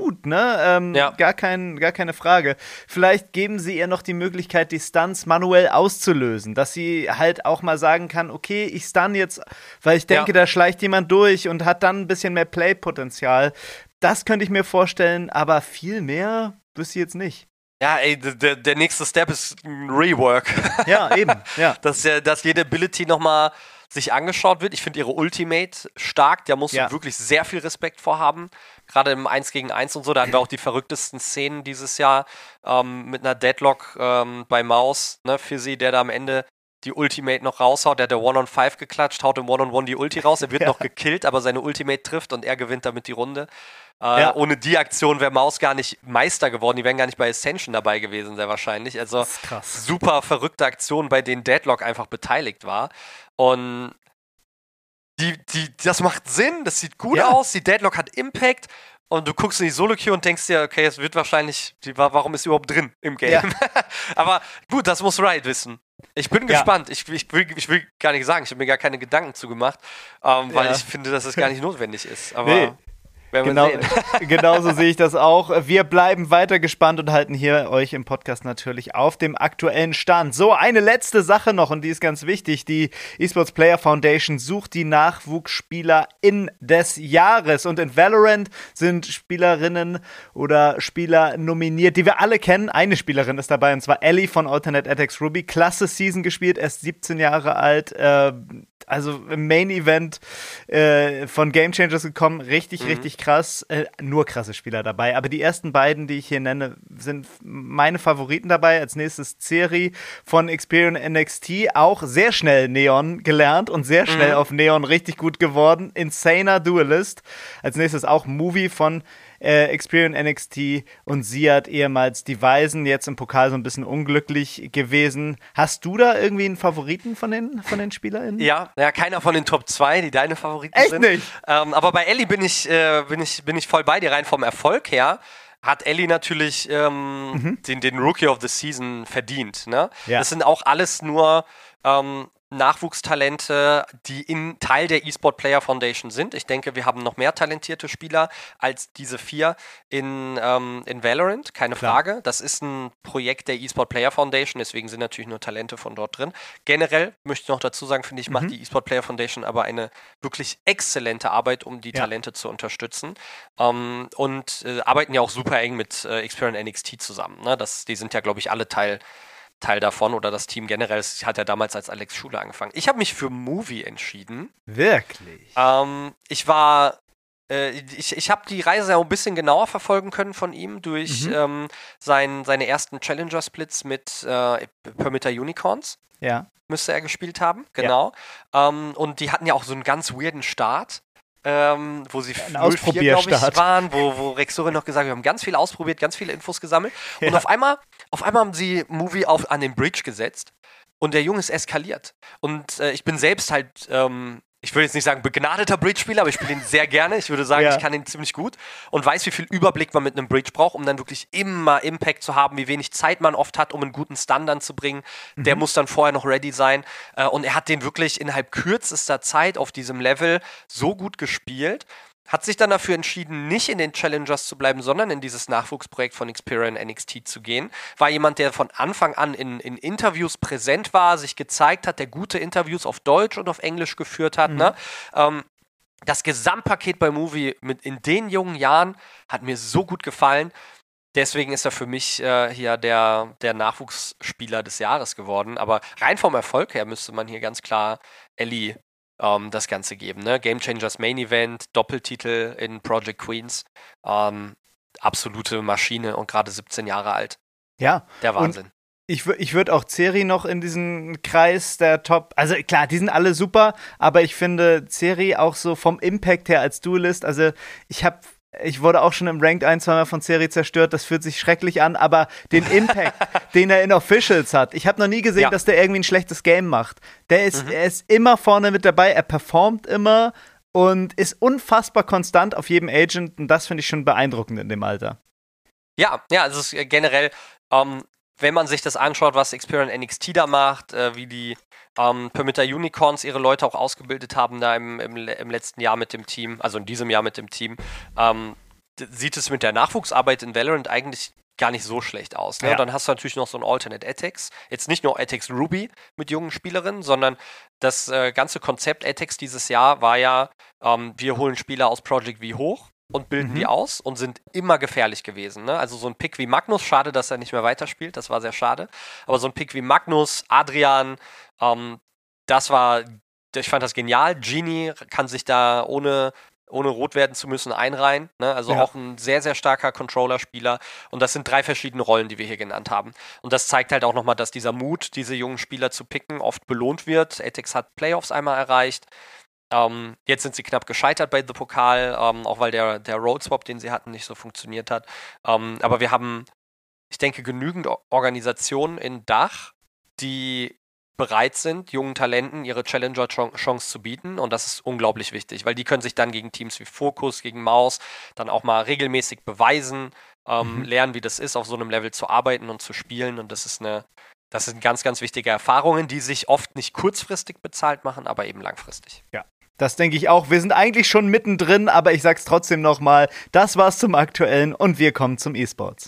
gut, ne? Gar keine Frage. Vielleicht geben sie ihr noch die Möglichkeit, die Stunts manuell auszulösen, dass sie halt auch mal sagen kann, okay, ich stun jetzt, weil ich denke, da schleicht jemand durch und hat dann ein bisschen mehr Play-Potenzial. Das könnte ich mir vorstellen, aber viel mehr wüsste ich jetzt nicht. Ja, ey, der nächste Step ist ein Rework. Ja, eben, ja. Dass jede Ability nochmal sich angeschaut wird. Ich finde ihre Ultimate stark, da musst du wirklich sehr viel Respekt vor haben. Gerade im 1 gegen 1 und so, da hatten wir auch die verrücktesten Szenen dieses Jahr mit einer Deadlock bei Maus, ne, Fizzy, der da am Ende die Ultimate noch raushaut, der hat der One-on-5 geklatscht, haut im One-on-One die Ulti raus, er wird noch gekillt, aber seine Ultimate trifft und er gewinnt damit die Runde. Ohne die Aktion wäre Maus gar nicht Meister geworden, die wären gar nicht bei Ascension dabei gewesen, sehr wahrscheinlich. Also super verrückte Aktion, bei denen Deadlock einfach beteiligt war. Und das macht Sinn, das sieht gut aus, die Deadlock hat Impact und du guckst in die Solo-Queue und denkst dir, okay, es wird wahrscheinlich, warum ist sie überhaupt drin im Game? Ja. Aber gut, das muss Riot wissen. Ich bin gespannt. Ich will gar nicht sagen, ich habe mir gar keine Gedanken zugemacht, weil ich finde, dass es gar nicht notwendig ist. Aber genauso sehe ich das auch. Wir bleiben weiter gespannt und halten hier euch im Podcast natürlich auf dem aktuellen Stand. So, eine letzte Sache noch und die ist ganz wichtig. Die Esports Player Foundation sucht die NachwuchsspielerInnen des Jahres und in Valorant sind Spielerinnen oder Spieler nominiert, die wir alle kennen. Eine Spielerin ist dabei und zwar Ellie von Alternate Attacks Ruby. Klasse Season gespielt, erst 17 Jahre alt, also im Main-Event von Game Changers gekommen, richtig krass. Nur krasse Spieler dabei. Aber die ersten beiden, die ich hier nenne, sind meine Favoriten dabei. Als nächstes Ceri von Experian NXT, auch sehr schnell Neon gelernt und sehr schnell auf Neon richtig gut geworden. Insaner Duelist. Als nächstes auch Movie von Experian NXT und sie hat ehemals die Weisen, jetzt im Pokal so ein bisschen unglücklich gewesen. Hast du da irgendwie einen Favoriten von den SpielerInnen? Ja, keiner von den Top 2, die deine Favoriten sind. Echt nicht? Aber bei Ellie bin ich voll bei dir, rein vom Erfolg her. Hat Ellie natürlich den Rookie of the Season verdient. Ne? Ja. Das sind auch alles nur Nachwuchstalente, die in Teil der eSport Player Foundation sind. Ich denke, wir haben noch mehr talentierte Spieler als diese 4 in Valorant, keine Frage. Das ist ein Projekt der eSport Player Foundation, deswegen sind natürlich nur Talente von dort drin. Generell möchte ich noch dazu sagen, finde ich, macht die eSport Player Foundation aber eine wirklich exzellente Arbeit, um die Talente zu unterstützen. Und arbeiten ja auch super eng mit Experian NXT zusammen. Ne? Die sind ja, glaube ich, alle Teil davon oder das Team generell. Das hat ja damals als Alex Schuler angefangen. Ich habe mich für Movie entschieden. Wirklich? Ich habe die Reise auch ein bisschen genauer verfolgen können von ihm durch seine ersten Challenger-Splits mit Permitter Unicorns. Ja. Müsste er gespielt haben, genau. Ja. Und die hatten ja auch so einen ganz weirden Start. Wo sie 0-4, glaube ich, waren, wo Rexorin noch gesagt hat, wir haben ganz viel ausprobiert, ganz viele Infos gesammelt. Ja. Und auf einmal haben sie Movie an den Bridge gesetzt und der Junge ist eskaliert. Und ich bin selbst halt, ich würde jetzt nicht sagen begnadeter Bridge-Spieler, aber ich spiele ihn sehr gerne. Ich würde sagen, ich kann ihn ziemlich gut und weiß, wie viel Überblick man mit einem Bridge braucht, um dann wirklich immer Impact zu haben, wie wenig Zeit man oft hat, um einen guten Stun dann zu bringen. Der muss dann vorher noch ready sein. Und er hat den wirklich innerhalb kürzester Zeit auf diesem Level so gut gespielt, hat sich dann dafür entschieden, nicht in den Challengers zu bleiben, sondern in dieses Nachwuchsprojekt von Experian NXT zu gehen. War jemand, der von Anfang an in Interviews präsent war, sich gezeigt hat, der gute Interviews auf Deutsch und auf Englisch geführt hat. Ne? Das Gesamtpaket bei Movie in den jungen Jahren hat mir so gut gefallen. Deswegen ist er für mich hier der Nachwuchsspieler des Jahres geworden. Aber rein vom Erfolg her müsste man hier ganz klar Ellie das Ganze geben. Ne? Game Changers Main Event, Doppeltitel in Project Queens. Absolute Maschine und gerade 17 Jahre alt. Ja. Der Wahnsinn. Und ich würde auch Ceri noch in diesen Kreis der Top, also klar, die sind alle super, aber ich finde Ceri auch so vom Impact her als Duelist, also ich wurde auch schon im Ranked 1-2 von Ceri zerstört, das fühlt sich schrecklich an, aber den Impact, den er in Officials hat, ich habe noch nie gesehen, dass der irgendwie ein schlechtes Game macht. Er ist immer vorne mit dabei, er performt immer und ist unfassbar konstant auf jedem Agent und das finde ich schon beeindruckend in dem Alter. Ja, also es ist generell, wenn man sich das anschaut, was Experian NXT da macht, wie die Permitter Unicorns ihre Leute auch ausgebildet haben da im letzten Jahr mit dem Team, also in diesem Jahr mit dem Team, sieht es mit der Nachwuchsarbeit in Valorant eigentlich gar nicht so schlecht aus. Ne? Ja. Und dann hast du natürlich noch so ein Alternate Attacks. Jetzt nicht nur Attacks Ruby mit jungen Spielerinnen, sondern das ganze Konzept Attacks dieses Jahr war ja, wir holen Spieler aus Project V hoch und bilden die aus und sind immer gefährlich gewesen. Ne? Also so ein Pick wie Magnus, schade, dass er nicht mehr weiterspielt, das war sehr schade. Aber so ein Pick wie Magnus, Adrian, ich fand das genial. Genie kann sich da ohne rot werden zu müssen einreihen. Ne? Also auch ein sehr, sehr starker Controller-Spieler. Und das sind 3 verschiedene Rollen, die wir hier genannt haben. Und das zeigt halt auch nochmal, dass dieser Mut, diese jungen Spieler zu picken, oft belohnt wird. Atex hat Playoffs einmal erreicht. Jetzt sind sie knapp gescheitert bei The Pokal, auch weil der Road-Swap, den sie hatten, nicht so funktioniert hat. Aber wir haben, ich denke, genügend Organisationen in Dach, die bereit sind, jungen Talenten ihre Challenger-Chance zu bieten. Und das ist unglaublich wichtig, weil die können sich dann gegen Teams wie Focus, gegen Maus dann auch mal regelmäßig beweisen, lernen, wie das ist, auf so einem Level zu arbeiten und zu spielen. Und das sind ganz, ganz wichtige Erfahrungen, die sich oft nicht kurzfristig bezahlt machen, aber eben langfristig. Ja. Das denke ich auch. Wir sind eigentlich schon mittendrin, aber ich sag's trotzdem nochmal. Das war's zum Aktuellen und wir kommen zum E-Sports.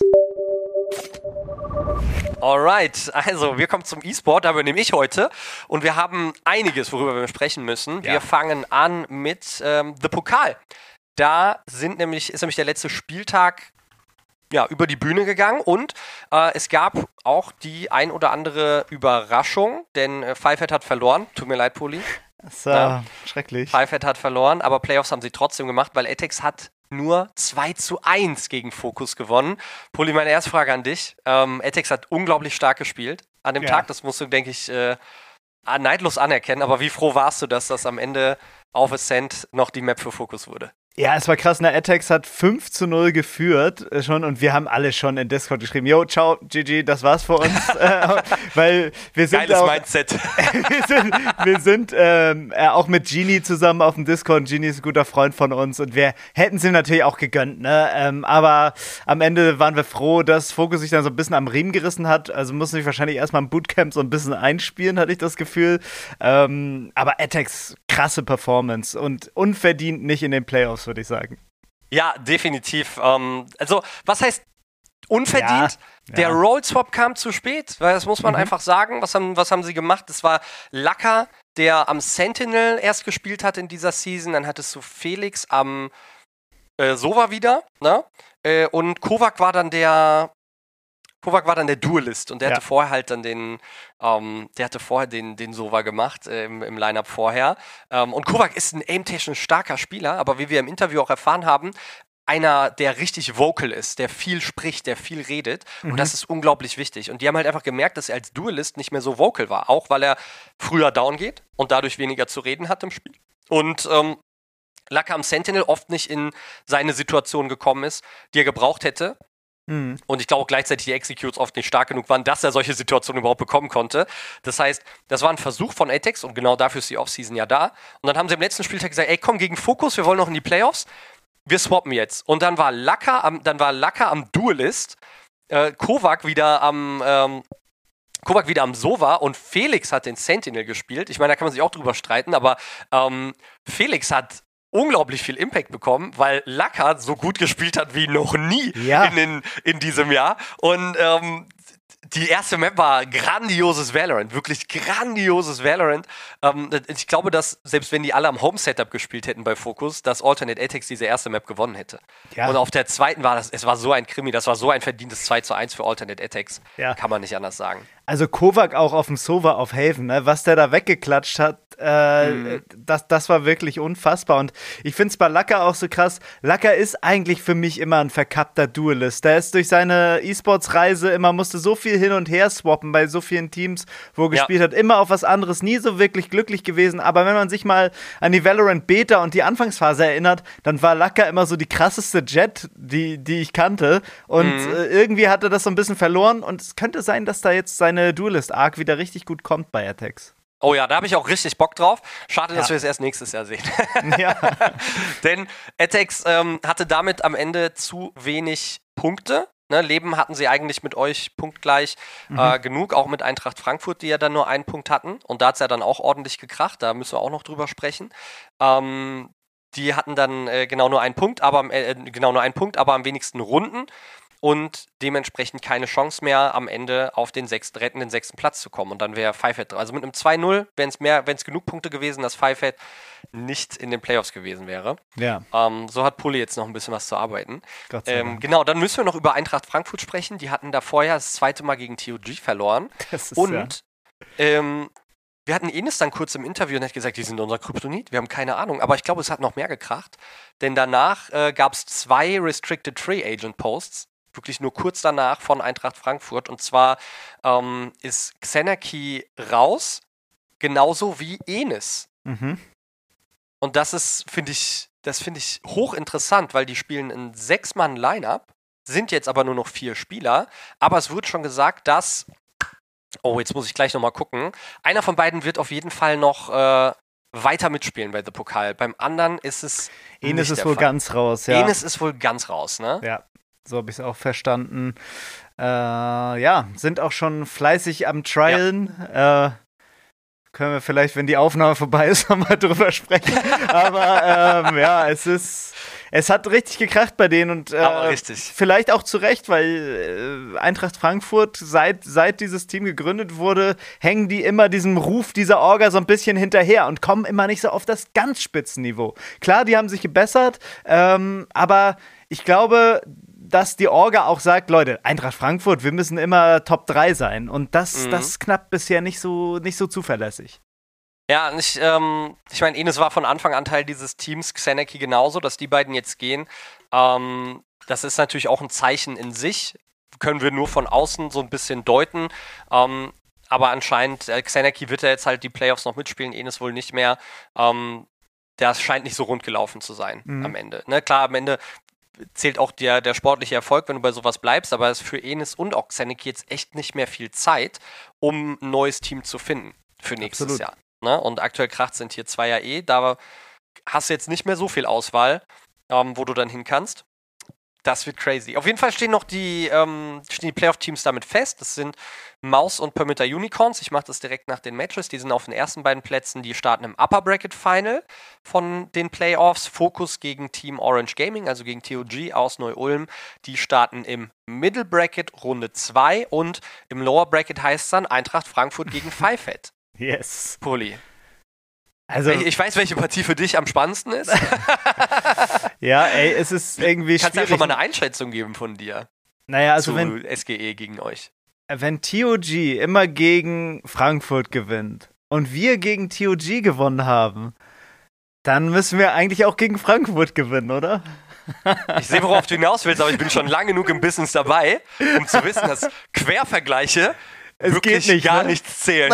Alright, also wir kommen zum E-Sport, da übernehme ich heute und wir haben einiges, worüber wir sprechen müssen. Ja. Wir fangen an mit The Pokal. Da ist nämlich der letzte Spieltag über die Bühne gegangen und es gab auch die ein oder andere Überraschung, denn Fivehead hat verloren. Tut mir leid, Poli. So, schrecklich. Fivehead hat verloren, aber Playoffs haben sie trotzdem gemacht, weil Atex hat nur 2:1 gegen Focus gewonnen. Poli, meine erste Frage an dich. Atex hat unglaublich stark gespielt an dem Tag, das musst du, denke ich, neidlos anerkennen, aber wie froh warst du, dass das am Ende auf Ascent noch die Map für Focus wurde? Ja, es war krass. Atex hat 5:0 geführt schon und wir haben alle schon in Discord geschrieben, yo, ciao, GG, das war's für uns. Weil wir sind geiles Mindset. wir sind auch mit Genie zusammen auf dem Discord. Genie ist ein guter Freund von uns und wir hätten es ihm natürlich auch gegönnt. Ne? Aber am Ende waren wir froh, dass Focus sich dann so ein bisschen am Riemen gerissen hat. Also mussten sich wahrscheinlich erstmal im Bootcamp so ein bisschen einspielen, hatte ich das Gefühl. Aber Atex, krasse Performance und unverdient nicht in den Playoffs, würde ich sagen. Ja, definitiv. Also, was heißt unverdient? Ja. Der Roll-Swap kam zu spät, weil das muss man einfach sagen. Was haben sie gemacht? Das war Laka, der am Sentinel erst gespielt hat in dieser Season. Dann hattest du Felix am Sova wieder, ne? Und Kovac war dann der Duelist und der hatte vorher halt dann den Sova gemacht im Line-Up vorher. Und Kovac ist ein aim-technisch starker Spieler, aber wie wir im Interview auch erfahren haben, einer, der richtig vocal ist, der viel spricht, der viel redet. Und das ist unglaublich wichtig. Und die haben halt einfach gemerkt, dass er als Duelist nicht mehr so vocal war. Auch weil er früher down geht und dadurch weniger zu reden hat im Spiel. Und Laka am Sentinel oft nicht in seine Situation gekommen ist, die er gebraucht hätte. Und ich glaube auch gleichzeitig die Executes oft nicht stark genug waren, dass er solche Situationen überhaupt bekommen konnte. Das heißt, das war ein Versuch von Atex und genau dafür ist die Offseason ja da. Und dann haben sie im letzten Spieltag gesagt, ey, komm, gegen Focus, wir wollen noch in die Playoffs. Wir swappen jetzt. Und dann war Laka am Duelist, Kovac wieder am Sova und Felix hat den Sentinel gespielt. Ich meine, da kann man sich auch drüber streiten, aber Felix hat unglaublich viel Impact bekommen, weil Laka so gut gespielt hat wie noch nie in diesem Jahr. Und die erste Map war grandioses Valorant, wirklich grandioses Valorant. Ich glaube, dass, selbst wenn die alle am Home-Setup gespielt hätten bei Focus, dass Alternate Atex diese erste Map gewonnen hätte. Ja. Und auf der zweiten es war so ein Krimi, das war so ein verdientes 2:1 für Alternate Atex. Ja. Kann man nicht anders sagen. Also Kovac auch auf dem Sova auf Haven, ne? Was der da weggeklatscht hat, das war wirklich unfassbar. Und ich finde es bei Laka auch so krass. Laka ist eigentlich für mich immer ein verkappter Duelist. Der ist durch seine E-Sports-Reise musste so viel hin und her swappen bei so vielen Teams, wo er gespielt hat. Immer auf was anderes, nie so wirklich glücklich gewesen. Aber wenn man sich mal an die Valorant Beta und die Anfangsphase erinnert, dann war Laka immer so die krasseste Jet, die ich kannte. Und irgendwie hat er das so ein bisschen verloren. Und es könnte sein, dass da jetzt seine Duelist-Arc wieder richtig gut kommt bei Atex. Oh ja, da habe ich auch richtig Bock drauf. Schade, dass wir es erst nächstes Jahr sehen. Ja. Denn Atex hatte damit am Ende zu wenig Punkte. Ne, Leben hatten sie eigentlich mit euch punktgleich genug, auch mit Eintracht Frankfurt, die ja dann nur einen Punkt hatten. Und da hat es ja dann auch ordentlich gekracht, da müssen wir auch noch drüber sprechen. die hatten dann genau nur einen Punkt, aber am wenigsten Runden und dementsprechend keine Chance mehr, am Ende auf den rettenden sechsten Platz zu kommen. Und dann wäre Fivehead dran. Also mit einem 2-0 wenn es genug Punkte gewesen, dass Fivehead nicht in den Playoffs gewesen wäre. Ja. So hat Pulli jetzt noch ein bisschen was zu arbeiten. Gott sei Dank. Genau, dann müssen wir noch über Eintracht Frankfurt sprechen. Die hatten da vorher das zweite Mal gegen TOG verloren. Das ist und wir hatten Enes dann kurz im Interview und hat gesagt, die sind unser Kryptonit, wir haben keine Ahnung. Aber ich glaube, es hat noch mehr gekracht. Denn danach gab es 2 Restricted Free Agent Posts, wirklich nur kurz danach von Eintracht Frankfurt. Und zwar ist Xenaki raus, genauso wie Enes. Mhm. Und das finde ich hochinteressant, weil die spielen ein 6-Mann-Line-Up, sind jetzt aber nur noch 4 Spieler. Aber es wurde schon gesagt, dass, jetzt muss ich gleich nochmal gucken, einer von beiden wird auf jeden Fall noch weiter mitspielen bei The Pokal. Beim anderen ist es Enes ist wohl ganz raus, ja. Enes ist wohl ganz raus, ne? Ja, so habe ich es auch verstanden. Sind auch schon fleißig am Trialen. Ja. Können wir vielleicht, wenn die Aufnahme vorbei ist, nochmal drüber sprechen. Aber es hat richtig gekracht bei denen und vielleicht auch zu Recht, weil Eintracht Frankfurt, seit dieses Team gegründet wurde, hängen die immer diesem Ruf dieser Orga so ein bisschen hinterher und kommen immer nicht so auf das ganz Spitzenniveau. Klar, die haben sich gebessert, aber ich glaube, dass die Orga auch sagt, Leute, Eintracht Frankfurt, wir müssen immer Top 3 sein. Und das knappt bisher nicht so zuverlässig. Ja, ich meine, Enes war von Anfang an Teil dieses Teams, Xenaki genauso, dass die beiden jetzt gehen. Das ist natürlich auch ein Zeichen in sich. Können wir nur von außen so ein bisschen deuten. Aber anscheinend, Xenaki wird ja jetzt halt die Playoffs noch mitspielen, Enes wohl nicht mehr. Das scheint nicht so rund gelaufen zu sein am Ende. Ne, klar, am Ende zählt auch der sportliche Erfolg, wenn du bei sowas bleibst, aber es ist für Enes und auch Xenaki jetzt echt nicht mehr viel Zeit, um ein neues Team zu finden für nächstes Jahr. Ne? Und aktuell kracht sind hier 2 da hast du jetzt nicht mehr so viel Auswahl, wo du dann hin kannst. Das wird crazy. Auf jeden Fall stehen noch die Playoff-Teams damit fest. Das sind Maus und Permitter Unicorns. Ich mache das direkt nach den Matches. Die sind auf den ersten beiden Plätzen. Die starten im Upper Bracket Final von den Playoffs. Fokus gegen Team Orange Gaming, also gegen TOG aus Neu-Ulm. Die starten im Middle Bracket Runde 2 und im Lower Bracket heißt es dann Eintracht Frankfurt gegen Fivehead. Yes. Pulli. Also, ich weiß, welche Partie für dich am spannendsten ist. Ja, es ist irgendwie Kannst schwierig. einfach mal eine Einschätzung geben von dir. Naja, also zu SGE gegen euch. Wenn TOG immer gegen Frankfurt gewinnt und wir gegen TOG gewonnen haben, dann müssen wir eigentlich auch gegen Frankfurt gewinnen, oder? Ich sehe, worauf du hinaus willst, aber ich bin schon lang genug im Business dabei, um zu wissen, dass Quervergleiche wirklich gar nichts zählen.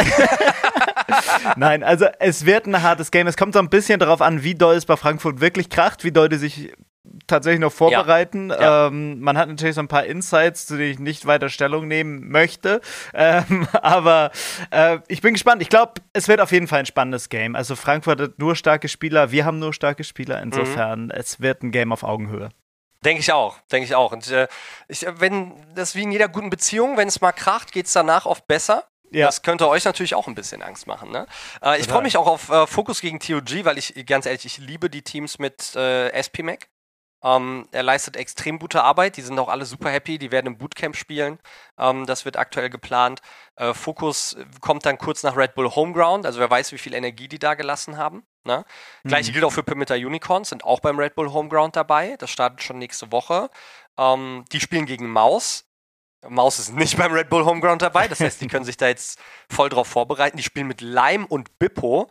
Nein, also es wird ein hartes Game. Es kommt so ein bisschen darauf an, wie doll es bei Frankfurt wirklich kracht, wie doll die sich tatsächlich noch vorbereiten. Ja. Man hat natürlich so ein paar Insights, zu denen ich nicht weiter Stellung nehmen möchte. Aber ich bin gespannt. Ich glaube, es wird auf jeden Fall ein spannendes Game. Also Frankfurt hat nur starke Spieler, wir haben nur starke Spieler. Insofern, es wird ein Game auf Augenhöhe. Denke ich auch. Und wenn das wie in jeder guten Beziehung, wenn es mal kracht, geht es danach oft besser. Ja. Das könnte euch natürlich auch ein bisschen Angst machen. Ne? Ich freue mich auch auf Fokus gegen TOG, weil ganz ehrlich, ich liebe die Teams mit SPMAC. Er leistet extrem gute Arbeit. Die sind auch alle super happy. Die werden im Bootcamp spielen. Das wird aktuell geplant. Fokus kommt dann kurz nach Red Bull Homeground. Also wer weiß, wie viel Energie die da gelassen haben. Ne? Gleiche gilt auch für Permitter Unicorns. Sind auch beim Red Bull Homeground dabei. Das startet schon nächste Woche. Die spielen gegen Maus. Maus ist nicht beim Red Bull Homeground dabei. Das heißt, die können sich da jetzt voll drauf vorbereiten. Die spielen mit Lime und Bippo.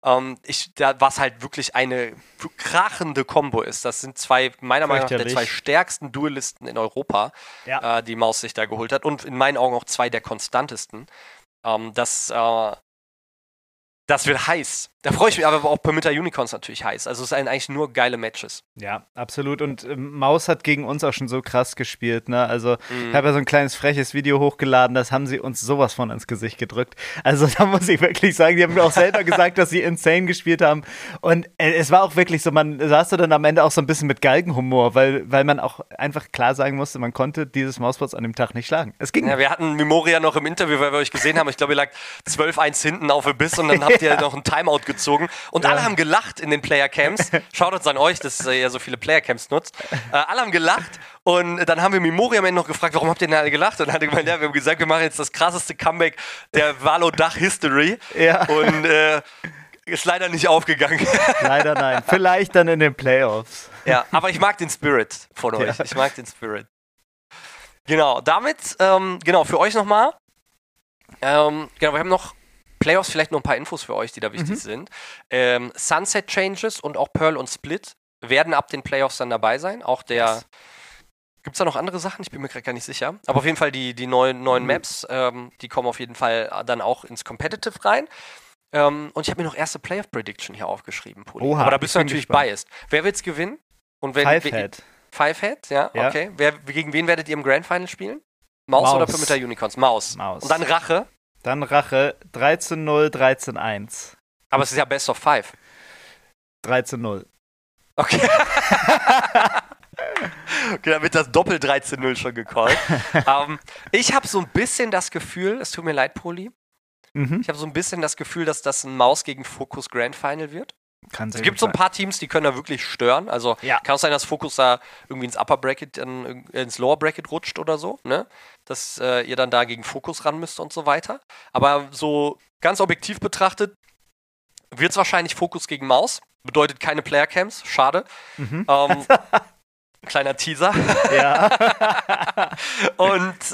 Was halt wirklich eine krachende Kombo ist. Das sind meiner Meinung nach, die 2 stärksten Duellisten in Europa, die Maus sich da geholt hat. Und in meinen Augen auch 2 der konstantesten. Das wird heiß. Da freue ich mich, aber auch Permitter Unicorns natürlich heiß. Also es sind eigentlich nur geile Matches. Ja, absolut. Und Maus hat gegen uns auch schon so krass gespielt. Ne? Also ich habe ja so ein kleines freches Video hochgeladen, das haben sie uns sowas von ins Gesicht gedrückt. Also da muss ich wirklich sagen, die haben mir auch selber gesagt, dass sie insane gespielt haben. Und es war auch wirklich so, man saß da dann am Ende auch so ein bisschen mit Galgenhumor, weil man auch einfach klar sagen musste, man konnte dieses Mausbots an dem Tag nicht schlagen. Es ging. Ja, wir hatten Memoria noch im Interview, weil wir euch gesehen haben. Ich glaube, ihr lag 12-1 hinten auf Abyss und dann habt habt ihr noch ein Timeout gezogen und alle haben gelacht in den Player-Camps. Schaut uns an euch, dass ihr so viele Player-Camps nutzt. Alle haben gelacht und dann haben wir Mimori am Ende noch gefragt, warum habt ihr denn alle gelacht? Und dann hat er gemeint, ja, wir haben gesagt, wir machen jetzt das krasseste Comeback der Valo-Dach-History. Ja. Und ist leider nicht aufgegangen. Leider nein. Vielleicht dann in den Playoffs. Ja, aber ich mag den Spirit von euch. Ich mag den Spirit. Genau, damit, für euch nochmal. Wir haben noch Playoffs, vielleicht noch ein paar Infos für euch, die da wichtig sind. Sunset Changes und auch Pearl und Split werden ab den Playoffs dann dabei sein. Auch der. Gibt es da noch andere Sachen? Ich bin mir gerade gar nicht sicher. Aber auf jeden Fall die neuen Maps, die kommen auf jeden Fall dann auch ins Competitive rein. Und ich habe mir noch erste Playoff-Prediction hier aufgeschrieben, Poli. Oha, aber da bist du natürlich gespannt. biased. Wer wird's gewinnen? Und Five-Head. Five-Head, ja, okay. Gegen wen werdet ihr im Grand Final spielen? Maus oder Perimeter Unicorns? Maus. Und dann Rache? Dann Rache 13-0, 13-1. Aber es ist ja Best of 5. 13-0. Okay. Okay, dann wird das Doppel 13-0 schon gecallt. Ich habe so ein bisschen das Gefühl, es tut mir leid, Poli, ich habe so ein bisschen das Gefühl, dass das ein Maus gegen Focus Grand Final wird. Es gibt so ein paar Teams, die können da wirklich stören. Also kann auch sein, dass Focus da irgendwie ins Upper Bracket, ins Lower Bracket rutscht oder so, ne? Dass ihr dann da gegen Focus ran müsst und so weiter. Aber so ganz objektiv betrachtet wird es wahrscheinlich Focus gegen Maus. Bedeutet keine Player-Camps, schade. Kleiner Teaser. Ja. Und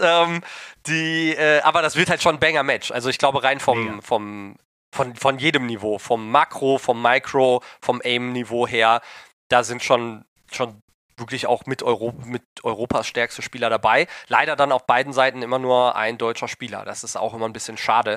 aber das wird halt schon ein Banger-Match. Also ich glaube rein von jedem Niveau, vom Makro, vom Micro, vom Aim-Niveau her, da sind schon wirklich auch mit Europas stärkste Spieler dabei. Leider dann auf beiden Seiten immer nur ein deutscher Spieler. Das ist auch immer ein bisschen schade.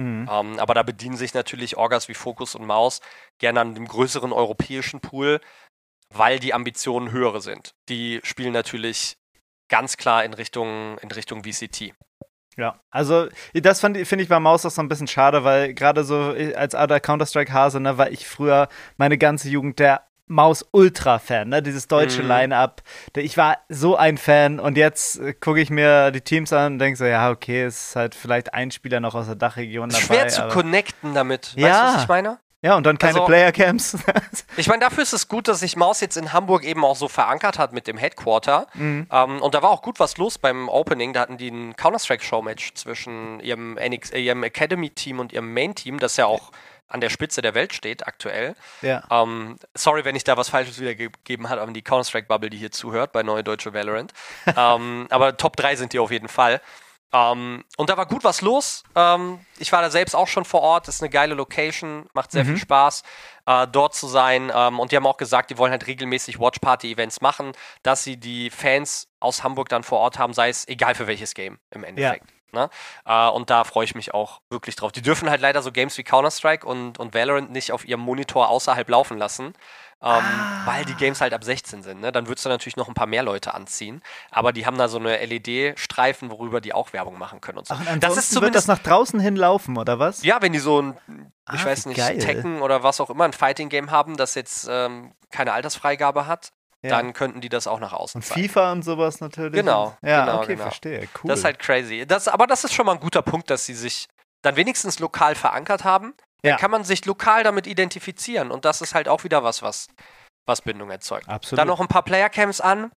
Aber da bedienen sich natürlich Orgas wie Focus und Maus gerne an dem größeren europäischen Pool, weil die Ambitionen höhere sind. Die spielen natürlich ganz klar in Richtung VCT. Ja, also das finde ich bei Maus auch so ein bisschen schade, weil gerade so als alter Counter-Strike-Hase, ne, war ich früher meine ganze Jugend der Maus-Ultra-Fan, ne, dieses deutsche Line-Up. Ich war so ein Fan und jetzt gucke ich mir die Teams an und denke so, ja, okay, es ist halt vielleicht ein Spieler noch aus der Dachregion dabei. Schwer zu connecten damit, weißt du, was ich meine? Ja, und dann keine Player-Camps. Ich meine, dafür ist es gut, dass sich Maus jetzt in Hamburg eben auch so verankert hat mit dem Headquarter. Und da war auch gut was los beim Opening. Da hatten die ein Counter-Strike-Show-Match zwischen ihrem Academy-Team und ihrem Main-Team, das ja auch an der Spitze der Welt steht aktuell. Ja. Sorry, wenn ich da was Falsches wiedergegeben habe an die Counter-Strike-Bubble, die hier zuhört, bei Neue Deutsche Valorant. Aber Top 3 sind die auf jeden Fall. Und da war gut was los. Ich war da selbst auch schon vor Ort. Das ist eine geile Location, macht sehr viel Spaß, dort zu sein. Und die haben auch gesagt, die wollen halt regelmäßig Watch-Party-Events machen, dass sie die Fans aus Hamburg dann vor Ort haben, sei es egal für welches Game im Endeffekt. Ne? Und da freue ich mich auch wirklich drauf. Die dürfen halt leider so Games wie Counter-Strike und Valorant nicht auf ihrem Monitor außerhalb laufen lassen. Weil die Games halt ab 16 sind, ne? Dann würdest du natürlich noch ein paar mehr Leute anziehen, aber die haben da so eine LED-Streifen, worüber die auch Werbung machen können und so. Ach, das ist wird das nach draußen hin laufen, oder was? Ja, wenn die so ein, ich weiß nicht, Tekken oder was auch immer, ein Fighting-Game haben, das jetzt keine Altersfreigabe hat, dann könnten die das auch nach außen zeigen. Und FIFA und sowas natürlich. Genau. Okay, verstehe, cool. Das ist halt crazy. Aber das ist schon mal ein guter Punkt, dass sie sich dann wenigstens lokal verankert haben. Dann kann man sich lokal damit identifizieren und das ist halt auch wieder was Bindung erzeugt. Absolut. Dann noch ein paar Player-Camps an.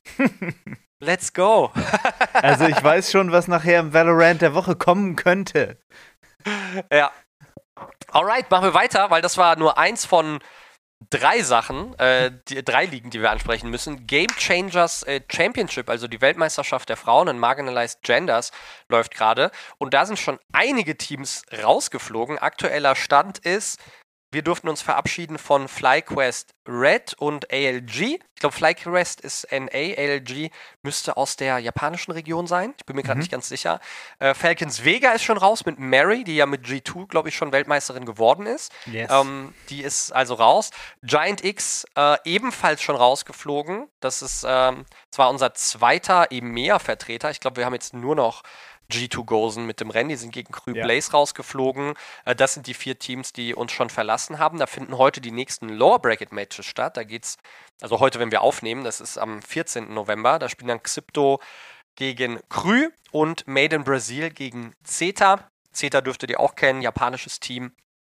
Let's go. Also ich weiß schon, was nachher im Valorant der Woche kommen könnte. Ja. Alright, machen wir weiter, weil das war nur eins von 3 Sachen, 3 Ligen, die wir ansprechen müssen. Game Changers Championship, also die Weltmeisterschaft der Frauen in Marginalized Genders, läuft gerade. Und da sind schon einige Teams rausgeflogen. Aktueller Stand ist, wir durften uns verabschieden von FlyQuest Red und ALG. Ich glaube, FlyQuest ist NA, ALG müsste aus der japanischen Region sein. Ich bin mir gerade nicht ganz sicher. Falcons Vega ist schon raus mit Mary, die ja mit G2, glaube ich, schon Weltmeisterin geworden ist. Yes. Die ist also raus. Giant X ebenfalls schon rausgeflogen. Das ist zwar unser zweiter EMEA-Vertreter. Ich glaube, wir haben jetzt nur noch G2 Gozen mit dem Rennen, die sind gegen Krü Blaze rausgeflogen. Das sind die 4 Teams, die uns schon verlassen haben. Da finden heute die nächsten Lower Bracket Matches statt. Da geht's, also heute, wenn wir aufnehmen, das ist am 14. November, da spielen dann Xypto gegen Krü und Made in Brazil gegen Zeta. Zeta dürftet ihr auch kennen, japanisches Team.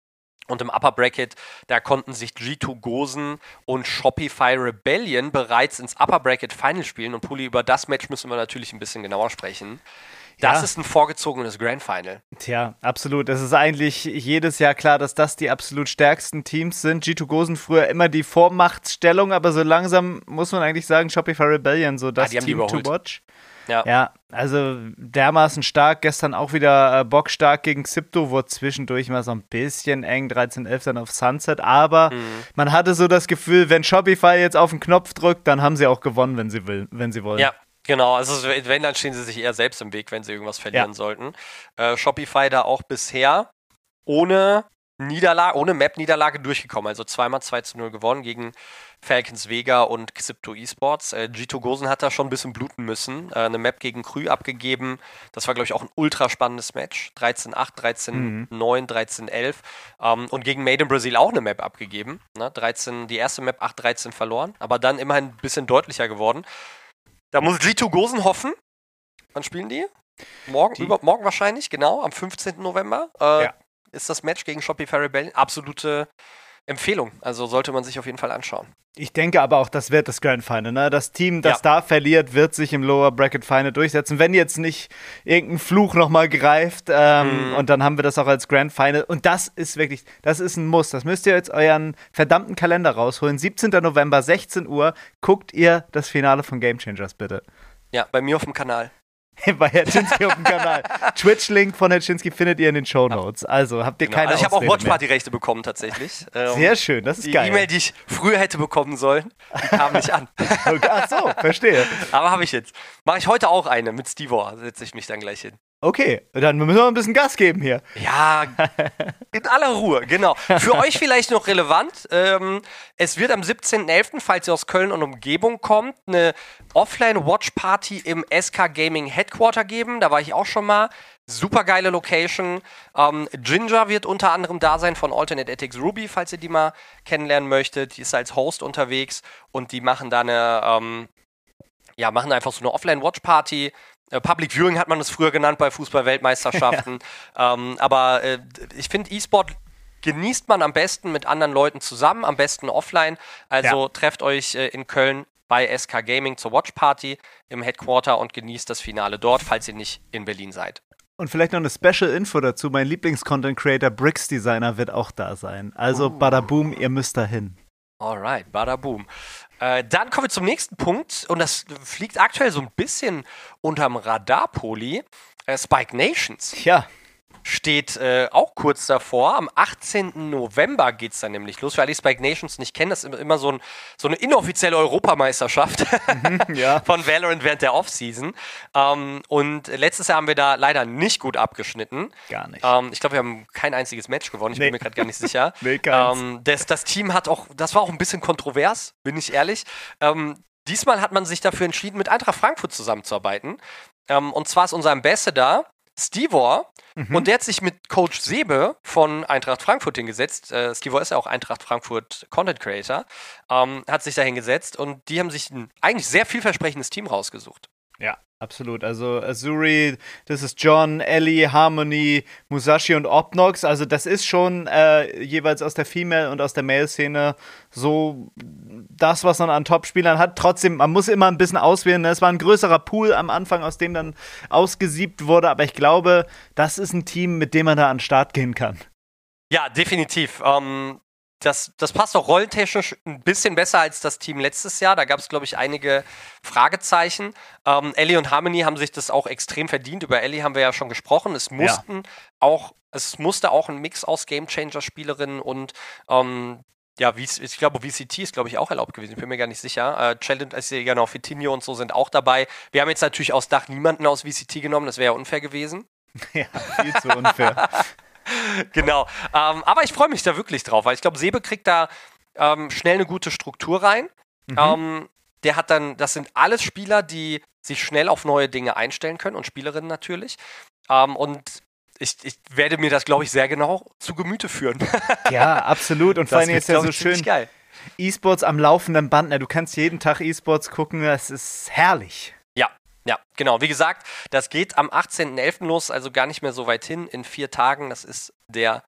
Und im Upper Bracket, da konnten sich G2 Gosen und Shopify Rebellion bereits ins Upper Bracket Final spielen. Und Puli, über das Match müssen wir natürlich ein bisschen genauer sprechen. Das ist ein vorgezogenes Grand Final. Tja, absolut. Es ist eigentlich jedes Jahr klar, dass das die absolut stärksten Teams sind. G2 Gosen früher immer die Vormachtstellung, aber so langsam muss man eigentlich sagen, Shopify Rebellion, so das Team to watch. Ja, also dermaßen stark. Gestern auch wieder bockstark gegen Xipto, wurde zwischendurch mal so ein bisschen eng, 13-11 dann auf Sunset. Aber man hatte so das Gefühl, wenn Shopify jetzt auf den Knopf drückt, dann haben sie auch gewonnen, wenn sie wollen. Ja, genau. Also wenn, dann stehen sie sich eher selbst im Weg, wenn sie irgendwas verlieren sollten. Shopify da auch bisher ohne Map-Niederlage durchgekommen. Also zweimal 2-0 gewonnen gegen Falcons Vega und Xipto Esports. G2 Gosen hat da schon ein bisschen bluten müssen. Eine Map gegen Krü abgegeben. Das war, glaube ich, auch ein ultra spannendes Match. 13-8, 13-9, 13-11. Und gegen Made in Brazil auch eine Map abgegeben. Ne? Die erste Map 8-13 verloren, aber dann immerhin ein bisschen deutlicher geworden. Da muss G2 Gosen hoffen. Wann spielen die? Morgen wahrscheinlich, genau, am 15. November. Ist das Match gegen Shopify Rebellion. Absolute Empfehlung. Also sollte man sich auf jeden Fall anschauen. Ich denke aber auch, das wird das Grand Final. Ne? Das Team, das da verliert, wird sich im Lower Bracket Final durchsetzen. Wenn jetzt nicht irgendein Fluch nochmal greift und dann haben wir das auch als Grand Final. Und das ist ein Muss. Das müsst ihr jetzt euren verdammten Kalender rausholen. 17. November, 16 Uhr, guckt ihr das Finale von Game Changers bitte. Ja, bei mir auf dem Kanal. Bei Herczynski auf dem Kanal. Twitch-Link von Herczynski findet ihr in den Shownotes. Also habt ihr keine Also ich habe auch Ausrede Watchparty-Rechte bekommen tatsächlich. Sehr schön, das ist geil. Die E-Mail, die ich früher hätte bekommen sollen, die kam nicht an. Ach so, verstehe. Aber habe ich jetzt. Mache ich heute auch eine mit Stevor, setze ich mich dann gleich hin. Okay, dann müssen wir ein bisschen Gas geben hier. Ja, in aller Ruhe, genau. Für euch vielleicht noch relevant, es wird am 17.11., falls ihr aus Köln und Umgebung kommt, eine Offline-Watch-Party im SK Gaming Headquarter geben. Da war ich auch schon mal. Super geile Location. Ginger wird unter anderem da sein von Alternate Ethics Ruby, falls ihr die mal kennenlernen möchtet. Die ist als Host unterwegs und die machen da machen einfach so eine Offline-Watch-Party. Public Viewing hat man das früher genannt bei Fußball-Weltmeisterschaften. Aber ich finde, E-Sport genießt man am besten mit anderen Leuten zusammen, am besten offline. Also trefft euch in Köln bei SK Gaming zur Watch Party im Headquarter und genießt das Finale dort, falls ihr nicht in Berlin seid. Und vielleicht noch eine Special Info dazu. Mein Lieblings-Content-Creator Bricks Designer wird auch da sein. Also badaboom, ihr müsst da hin. Alright, badaboom. Dann kommen wir zum nächsten Punkt und das fliegt aktuell so ein bisschen unterm Radar, Poli. Spike Nations. Ja. Steht auch kurz davor. Am 18. November geht es dann nämlich los. Für alle, die Spike Nations nicht kennen, das ist immer so eine inoffizielle Europameisterschaft von Valorant während der Offseason. Und letztes Jahr haben wir da leider nicht gut abgeschnitten. Gar nicht. Ich glaube, wir haben kein einziges Match gewonnen. Ich bin mir gerade gar nicht sicher. keins. Das Team das war auch ein bisschen kontrovers, bin ich ehrlich. Diesmal hat man sich dafür entschieden, mit Eintracht Frankfurt zusammenzuarbeiten. Und zwar ist unser Ambassador Stevor, und der hat sich mit Coach Sebe von Eintracht Frankfurt hingesetzt. Stevor ist ja auch Eintracht Frankfurt Content Creator, hat sich da hingesetzt und die haben sich ein eigentlich sehr vielversprechendes Team rausgesucht. Ja, absolut. Also Azuri, das ist John, Ellie, Harmony, Musashi und Obnox. Also das ist schon jeweils aus der Female- und aus der Male-Szene so das, was man an Top-Spielern hat. Trotzdem, man muss immer ein bisschen auswählen. Es war ein größerer Pool am Anfang, aus dem dann ausgesiebt wurde. Aber ich glaube, das ist ein Team, mit dem man da an den Start gehen kann. Ja, definitiv. Das passt auch rollentechnisch ein bisschen besser als das Team letztes Jahr. Da gab es, glaube ich, einige Fragezeichen. Ellie und Harmony haben sich das auch extrem verdient. Über Ellie haben wir ja schon gesprochen. Es musste auch ein Mix aus Gamechanger-Spielerinnen und ich glaube, VCT ist, glaube ich, auch erlaubt gewesen. Ich bin mir gar nicht sicher. Challenge, genau, Fitinho und so sind auch dabei. Wir haben jetzt natürlich aus Dach niemanden aus VCT genommen. Das wäre ja unfair gewesen. Ja, viel zu unfair. Genau. Aber ich freue mich da wirklich drauf, weil ich glaube, Sebe kriegt da schnell eine gute Struktur rein. Der hat dann, das sind alles Spieler, die sich schnell auf neue Dinge einstellen können und Spielerinnen natürlich. Und ich werde mir das, glaube ich, sehr genau zu Gemüte führen. Ja, absolut. Und vor allem ist ja so schön, geil. E-Sports am laufenden Band. Du kannst jeden Tag E-Sports gucken, das ist herrlich. Ja, genau. Wie gesagt, das geht am 18.11. los, also gar nicht mehr so weit hin, in 4 Tagen. Das ist der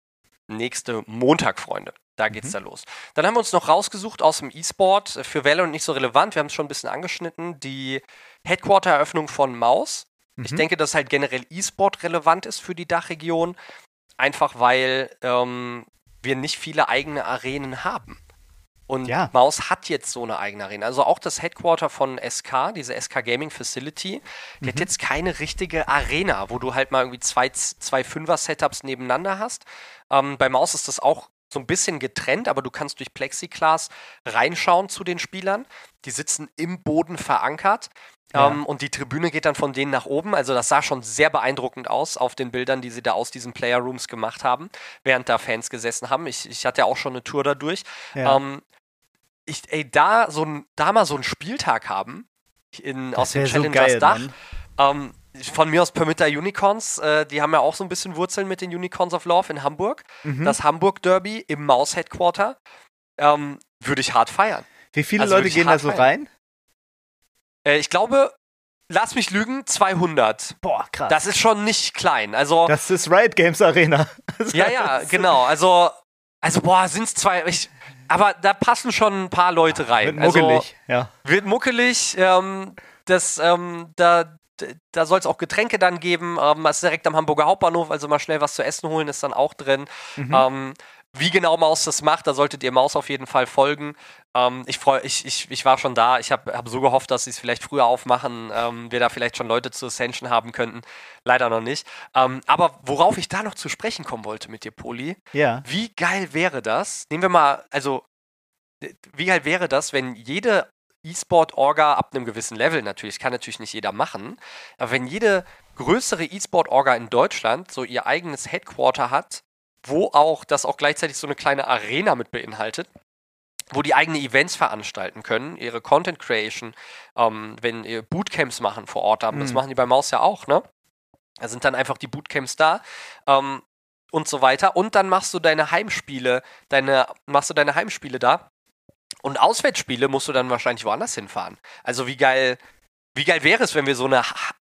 nächste Montag, Freunde. Da geht's da los. Dann haben wir uns noch rausgesucht aus dem E-Sport, für Valorant nicht so relevant, wir haben es schon ein bisschen angeschnitten, die Headquarter-Eröffnung von MOUZ. Ich denke, dass halt generell E-Sport relevant ist für die Dachregion, einfach weil wir nicht viele eigene Arenen haben. Und MOUZ hat jetzt so eine eigene Arena. Also auch das Headquarter von SK, diese SK Gaming Facility, die hat jetzt keine richtige Arena, wo du halt mal irgendwie zwei Fünfer-Setups nebeneinander hast. Bei MOUZ ist das auch so ein bisschen getrennt, aber du kannst durch Plexiglas reinschauen zu den Spielern. Die sitzen im Boden verankert. Und die Tribüne geht dann von denen nach oben. Also das sah schon sehr beeindruckend aus auf den Bildern, die sie da aus diesen Player Rooms gemacht haben, während da Fans gesessen haben. Ich hatte ja auch schon eine Tour dadurch. Ja. Da mal so einen Spieltag haben, aus dem Challengers so Dach, von mir aus Permitter Unicorns, die haben ja auch so ein bisschen Wurzeln mit den Unicorns of Love in Hamburg. Das Hamburg Derby im MOUZ Headquarter würde ich hart feiern. Wie viele Leute gehen da so rein? Ich glaube, lass mich lügen, 200. Boah, krass. Das ist schon nicht klein. Also, das ist Riot Games Arena. Ja, genau. Also sind es zwei. Aber da passen schon ein paar Leute rein. Wird muckelig, Wird muckelig. Da soll es auch Getränke dann geben. Das ist direkt am Hamburger Hauptbahnhof, also mal schnell was zu essen holen, ist dann auch drin. Wie genau MOUZ das macht, da solltet ihr MOUZ auf jeden Fall folgen. Ich war schon da. Ich hab so gehofft, dass sie es vielleicht früher aufmachen, wir da vielleicht schon Leute zu Ascension haben könnten. Leider noch nicht. Aber worauf ich da noch zu sprechen kommen wollte mit dir, Poli, wie geil wäre das? Nehmen wir mal, also, wie geil wäre das, wenn jede E-Sport-Orga ab einem gewissen Level natürlich, kann natürlich nicht jeder machen, aber wenn jede größere E-Sport-Orga in Deutschland so ihr eigenes Headquarter hat, wo auch das auch gleichzeitig so eine kleine Arena mit beinhaltet, wo die eigene Events veranstalten können, ihre Content Creation, wenn ihr Bootcamps machen vor Ort haben, das machen die bei MOUZ ja auch, ne? Da sind dann einfach die Bootcamps da und so weiter. Und dann machst du deine Heimspiele da. Und Auswärtsspiele musst du dann wahrscheinlich woanders hinfahren. Also wie geil wäre es, wenn wir so eine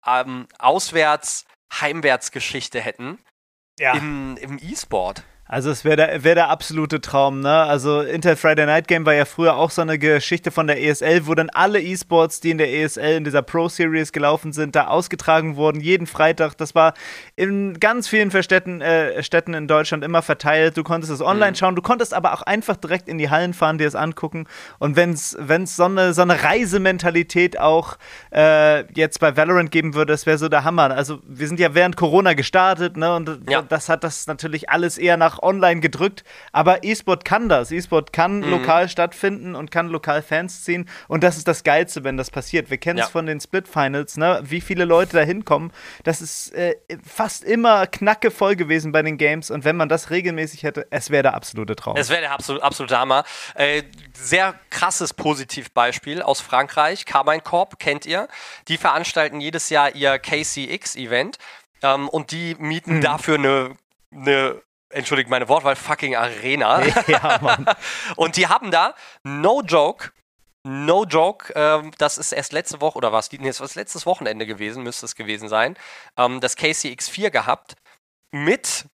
Auswärts-Heimwärts-Geschichte hätten im E-Sport. Also es wäre der absolute Traum, ne? Also Intel Friday Night Game war ja früher auch so eine Geschichte von der ESL, wo dann alle E-Sports, die in der ESL in dieser Pro-Series gelaufen sind, da ausgetragen wurden, jeden Freitag. Das war in ganz vielen Städten in Deutschland immer verteilt. Du konntest es online schauen, du konntest aber auch einfach direkt in die Hallen fahren, dir es angucken. Und wenn es so eine Reisementalität auch jetzt bei Valorant geben würde, das wäre so der Hammer. Also wir sind ja während Corona gestartet, ne? Und das hat das natürlich alles eher nach online gedrückt, aber E-Sport kann das. E-Sport kann lokal stattfinden und kann lokal Fans ziehen und das ist das Geilste, wenn das passiert. Wir kennen es von den Split-Finals, ne? Wie viele Leute da hinkommen. Das ist fast immer knackevoll gewesen bei den Games und wenn man das regelmäßig hätte, es wäre der absolute Traum. Es wäre der absolute Hammer. Sehr krasses Positivbeispiel aus Frankreich, Carmine Corp, kennt ihr. Die veranstalten jedes Jahr ihr KCX-Event und die mieten dafür eine entschuldigt meine Wortwahl, fucking Arena. Ja, Mann. Und die haben da, no joke, das ist erst letzte Woche, oder was? Es war letztes Wochenende gewesen, müsste es gewesen sein, das KCX4 gehabt mit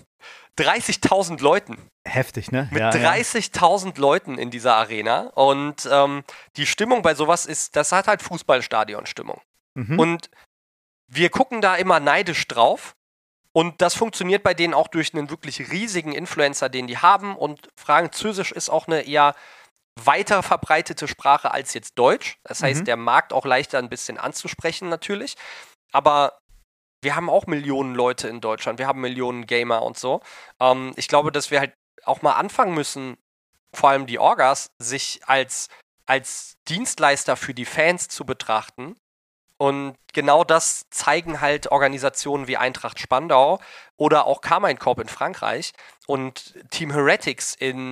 30.000 Leuten. Heftig, ne? Mit 30.000 Leuten in dieser Arena. Und die Stimmung bei sowas das hat halt Fußballstadion-Stimmung. Und wir gucken da immer neidisch drauf. Und das funktioniert bei denen auch durch einen wirklich riesigen Influencer, den die haben. Und Französisch ist auch eine eher weiter verbreitete Sprache als jetzt Deutsch. Das heißt, der Markt auch leichter ein bisschen anzusprechen natürlich. Aber wir haben auch Millionen Leute in Deutschland. Wir haben Millionen Gamer und so. Ich glaube, dass wir halt auch mal anfangen müssen, vor allem die Orgas, sich als Dienstleister für die Fans zu betrachten. Und genau das zeigen halt Organisationen wie Eintracht Spandau oder auch Carmine Corp in Frankreich und Team Heretics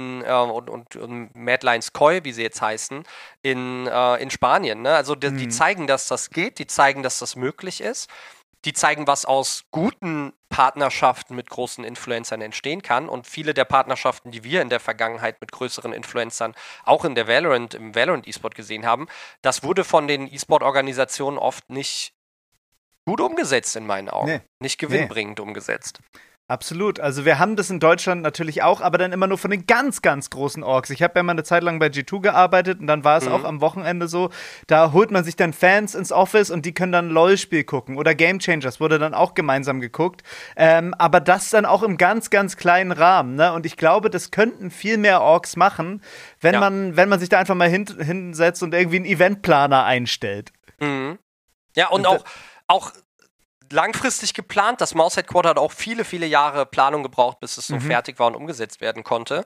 und Mad Lions Koi, wie sie jetzt heißen, in Spanien. Ne? Also die zeigen, dass das geht, die zeigen, dass das möglich ist. Die zeigen, was aus guten Partnerschaften mit großen Influencern entstehen kann. Und viele der Partnerschaften, die wir in der Vergangenheit mit größeren Influencern auch im Valorant E-Sport gesehen haben, das wurde von den E-Sport-Organisationen oft nicht gut umgesetzt in meinen Augen. Nicht gewinnbringend umgesetzt. Absolut. Also wir haben das in Deutschland natürlich auch, aber dann immer nur von den ganz, ganz großen Orgs. Ich habe ja mal eine Zeit lang bei G2 gearbeitet und dann war es auch am Wochenende so, da holt man sich dann Fans ins Office und die können dann ein LoL-Spiel gucken oder Game Changers wurde dann auch gemeinsam geguckt. Aber das dann auch im ganz, ganz kleinen Rahmen. Ne? Und ich glaube, das könnten viel mehr Orgs machen, wenn man sich da einfach mal hinsetzt und irgendwie einen Eventplaner einstellt. Mhm. Ja, und auch langfristig geplant. Das Mouse Headquarter hat auch viele, viele Jahre Planung gebraucht, bis es so fertig war und umgesetzt werden konnte.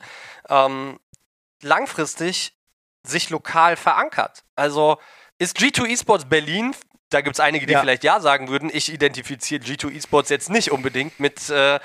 Langfristig sich lokal verankert. Also ist G2 Esports Berlin, da gibt es einige, die vielleicht ja sagen würden, ich identifiziere G2 Esports jetzt nicht unbedingt mit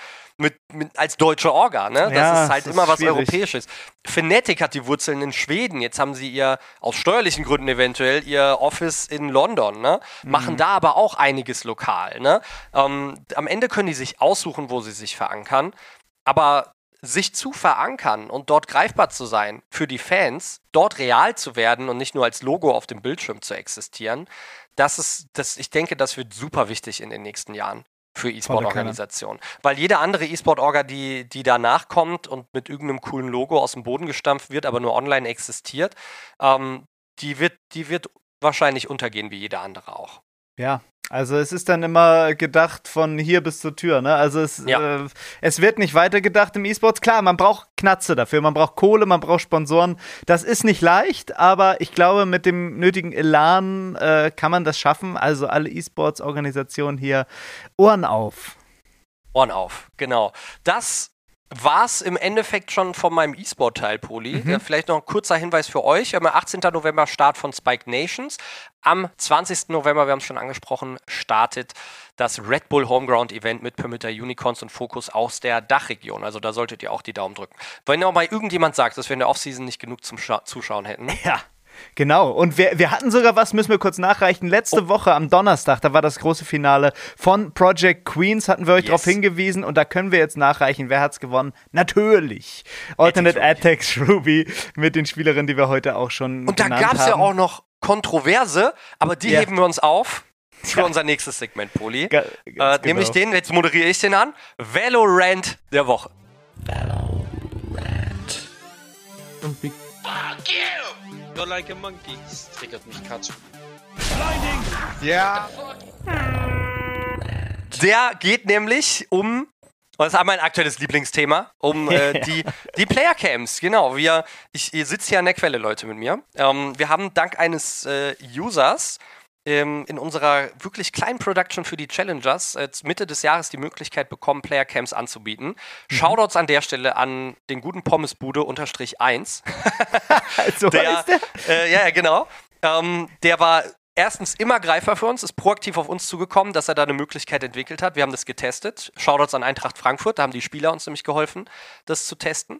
als deutsche Orga, ne? Das ist halt immer was Europäisches. Fnatic hat die Wurzeln in Schweden, jetzt haben sie aus steuerlichen Gründen eventuell, ihr Office in London, ne? Machen da aber auch einiges lokal, ne? Am Ende können die sich aussuchen, wo sie sich verankern, aber sich zu verankern und dort greifbar zu sein für die Fans, dort real zu werden und nicht nur als Logo auf dem Bildschirm zu existieren, ich denke, das wird super wichtig in den nächsten Jahren für E-Sport-Organisationen. Weil jede andere E-Sport-Orga, die danach kommt und mit irgendeinem coolen Logo aus dem Boden gestampft wird, aber nur online existiert, die wird wahrscheinlich untergehen wie jede andere auch. Ja, also es ist dann immer gedacht von hier bis zur Tür, ne? Also es wird nicht weitergedacht im E-Sports. Klar, man braucht Knatze dafür, man braucht Kohle, man braucht Sponsoren. Das ist nicht leicht, aber ich glaube, mit dem nötigen Elan kann man das schaffen. Also alle E-Sports-Organisationen hier, Ohren auf. Ohren auf, genau. Das war's im Endeffekt schon von meinem E-Sport-Teil, Poli. Vielleicht noch ein kurzer Hinweis für euch. Am 18. November Start von Spike Nations. Am 20. November, wir haben es schon angesprochen, startet das Red Bull Homeground Event mit Permitter Unicorns und Fokus aus der Dachregion. Also da solltet ihr auch die Daumen drücken. Wenn auch mal irgendjemand sagt, dass wir in der Offseason nicht genug zum Zuschauen hätten. Ja. Genau, und wir hatten sogar was, müssen wir kurz nachreichen, letzte Woche am Donnerstag, da war das große Finale von Project Queens, hatten wir euch darauf hingewiesen und da können wir jetzt nachreichen, wer hat's gewonnen? Natürlich, Alternate Attacks Ruby mit den Spielerinnen, die wir heute auch schon und da gab's ja auch noch Kontroverse, aber die heben wir uns auf für unser nächstes Segment, Poli. Nämlich jetzt moderiere ich den an, Valorant der Woche. Valorant. Und wie Fuck you! You're like a monkey. Das triggert mich gerade schon. Ja. Der geht nämlich um, das ist mein aktuelles Lieblingsthema, um die Player-Cams. Genau, ihr sitzt hier an der Quelle, Leute, mit mir. Wir haben dank eines Users in unserer wirklich kleinen Production für die Challengers Mitte des Jahres die Möglichkeit bekommen, Player-Cams anzubieten. Shoutouts an der Stelle an den guten Pommesbude-1. So heißt der? Ja, genau. Der war erstens immer Greifer für uns, ist proaktiv auf uns zugekommen, dass er da eine Möglichkeit entwickelt hat. Wir haben das getestet. Shoutouts an Eintracht Frankfurt, da haben die Spieler uns nämlich geholfen, das zu testen.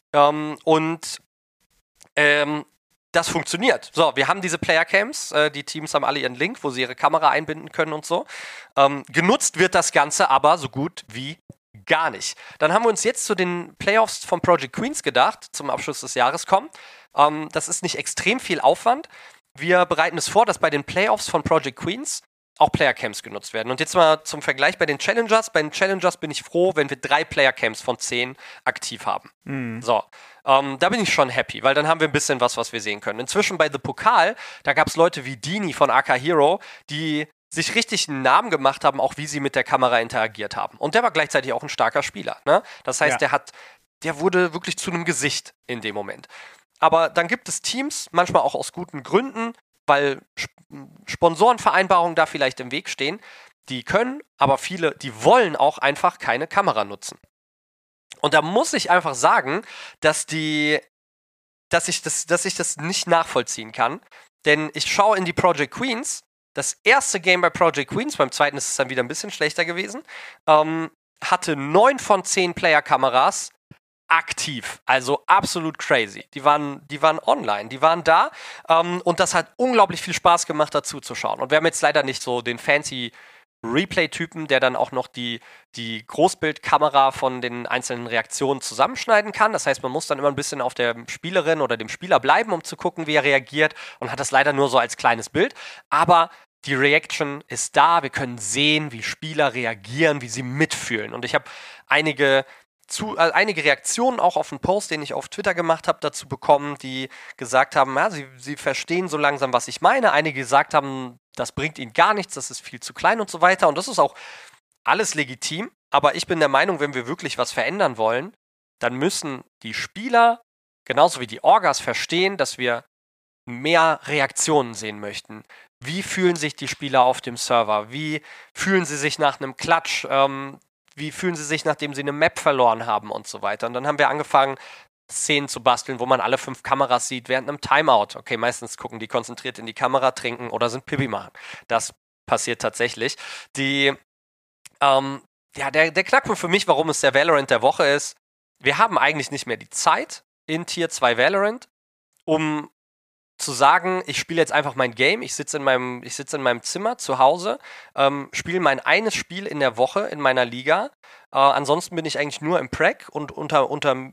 Das funktioniert. So, wir haben diese Player-Cams, die Teams haben alle ihren Link, wo sie ihre Kamera einbinden können und so. Genutzt wird das Ganze aber so gut wie gar nicht. Dann haben wir uns jetzt zu den Playoffs von Project Queens gedacht, zum Abschluss des Jahres kommen. Das ist nicht extrem viel Aufwand. Wir bereiten es vor, dass bei den Playoffs von Project Queens auch Player-Cams genutzt werden. Und jetzt mal zum Vergleich bei den Challengers. Bei den Challengers bin ich froh, wenn wir 3 Player-Cams von 10 aktiv haben. So, da bin ich schon happy, weil dann haben wir ein bisschen was wir sehen können. Inzwischen bei The Pokal, da gab es Leute wie Dini von AK Hero, die sich richtig einen Namen gemacht haben, auch wie sie mit der Kamera interagiert haben. Und der war gleichzeitig auch ein starker Spieler. Ne? Das heißt, der wurde wirklich zu einem Gesicht in dem Moment. Aber dann gibt es Teams, manchmal auch aus guten Gründen, weil Sponsorenvereinbarungen da vielleicht im Weg stehen, die können, aber viele, die wollen auch einfach keine Kamera nutzen. Und da muss ich einfach sagen, dass ich das nicht nachvollziehen kann, denn ich schaue in die Project Queens, das erste Game bei Project Queens, beim zweiten ist es dann wieder ein bisschen schlechter gewesen, hatte 9 von 10 Player-Kameras aktiv, also absolut crazy. Die waren online, die waren da und das hat unglaublich viel Spaß gemacht, dazu zu schauen. Und wir haben jetzt leider nicht so den fancy Replay-Typen, der dann auch noch die Großbildkamera von den einzelnen Reaktionen zusammenschneiden kann. Das heißt, man muss dann immer ein bisschen auf der Spielerin oder dem Spieler bleiben, um zu gucken, wie er reagiert und hat das leider nur so als kleines Bild. Aber die Reaction ist da, wir können sehen, wie Spieler reagieren, wie sie mitfühlen. Und ich habe einige Reaktionen auch auf einen Post, den ich auf Twitter gemacht habe, dazu bekommen, die gesagt haben, ja, sie verstehen so langsam, was ich meine. Einige gesagt haben, das bringt ihnen gar nichts, das ist viel zu klein und so weiter. Und das ist auch alles legitim. Aber ich bin der Meinung, wenn wir wirklich was verändern wollen, dann müssen die Spieler, genauso wie die Orgas, verstehen, dass wir mehr Reaktionen sehen möchten. Wie fühlen sich die Spieler auf dem Server? Wie fühlen sie sich nach einem Klatsch? Wie fühlen sie sich, nachdem sie eine Map verloren haben und so weiter? Und dann haben wir angefangen, Szenen zu basteln, wo man alle 5 Kameras sieht während einem Timeout. Okay, meistens gucken die konzentriert in die Kamera, trinken oder sind Pipi machen. Das passiert tatsächlich. Der Knackpunkt für mich, warum es der Valorant der Woche ist, wir haben eigentlich nicht mehr die Zeit in Tier 2 Valorant, um zu sagen, ich spiele jetzt einfach mein Game, ich sitze in meinem Zimmer zu Hause, spiele mein eines Spiel in der Woche in meiner Liga. Ansonsten bin ich eigentlich nur im Prac und unter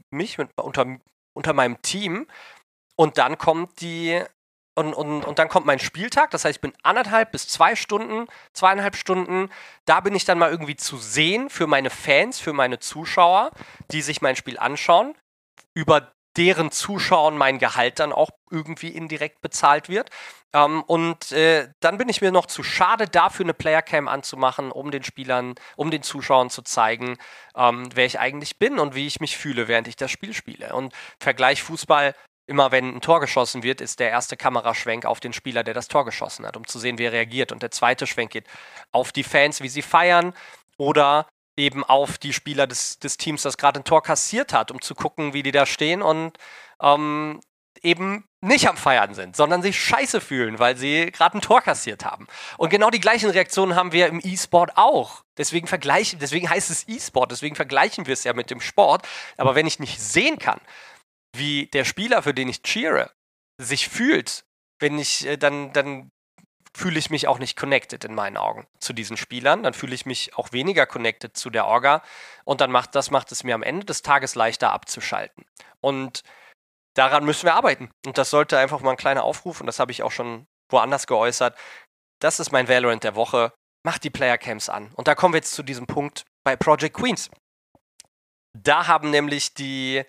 meinem Team. Und dann kommt dann kommt mein Spieltag, das heißt, ich bin 1,5 bis 2 Stunden, 2,5 Stunden, da bin ich dann mal irgendwie zu sehen für meine Fans, für meine Zuschauer, die sich mein Spiel anschauen, über deren Zuschauen mein Gehalt dann auch irgendwie indirekt bezahlt wird. Dann bin ich mir noch zu schade, dafür eine Playercam anzumachen, um den Zuschauern zu zeigen, wer ich eigentlich bin und wie ich mich fühle, während ich das Spiel spiele. Und Vergleich Fußball, immer wenn ein Tor geschossen wird, ist der erste Kameraschwenk auf den Spieler, der das Tor geschossen hat, um zu sehen, wie er reagiert. Und der zweite Schwenk geht auf die Fans, wie sie feiern, oder eben auf die Spieler des Teams, das gerade ein Tor kassiert hat, um zu gucken, wie die da stehen und eben nicht am Feiern sind, sondern sich scheiße fühlen, weil sie gerade ein Tor kassiert haben. Und genau die gleichen Reaktionen haben wir im E-Sport auch. Deswegen heißt es E-Sport, deswegen vergleichen wir es ja mit dem Sport. Aber wenn ich nicht sehen kann, wie der Spieler, für den ich cheere, sich fühlt, dann fühle ich mich auch nicht connected in meinen Augen zu diesen Spielern. Dann fühle ich mich auch weniger connected zu der Orga. Und dann macht es mir am Ende des Tages leichter abzuschalten. Und daran müssen wir arbeiten. Und das sollte einfach mal ein kleiner Aufruf, und das habe ich auch schon woanders geäußert. Das ist mein Valorant der Woche. Macht die Playercams an. Und da kommen wir jetzt zu diesem Punkt bei Project Queens. Da haben wir nämlich diese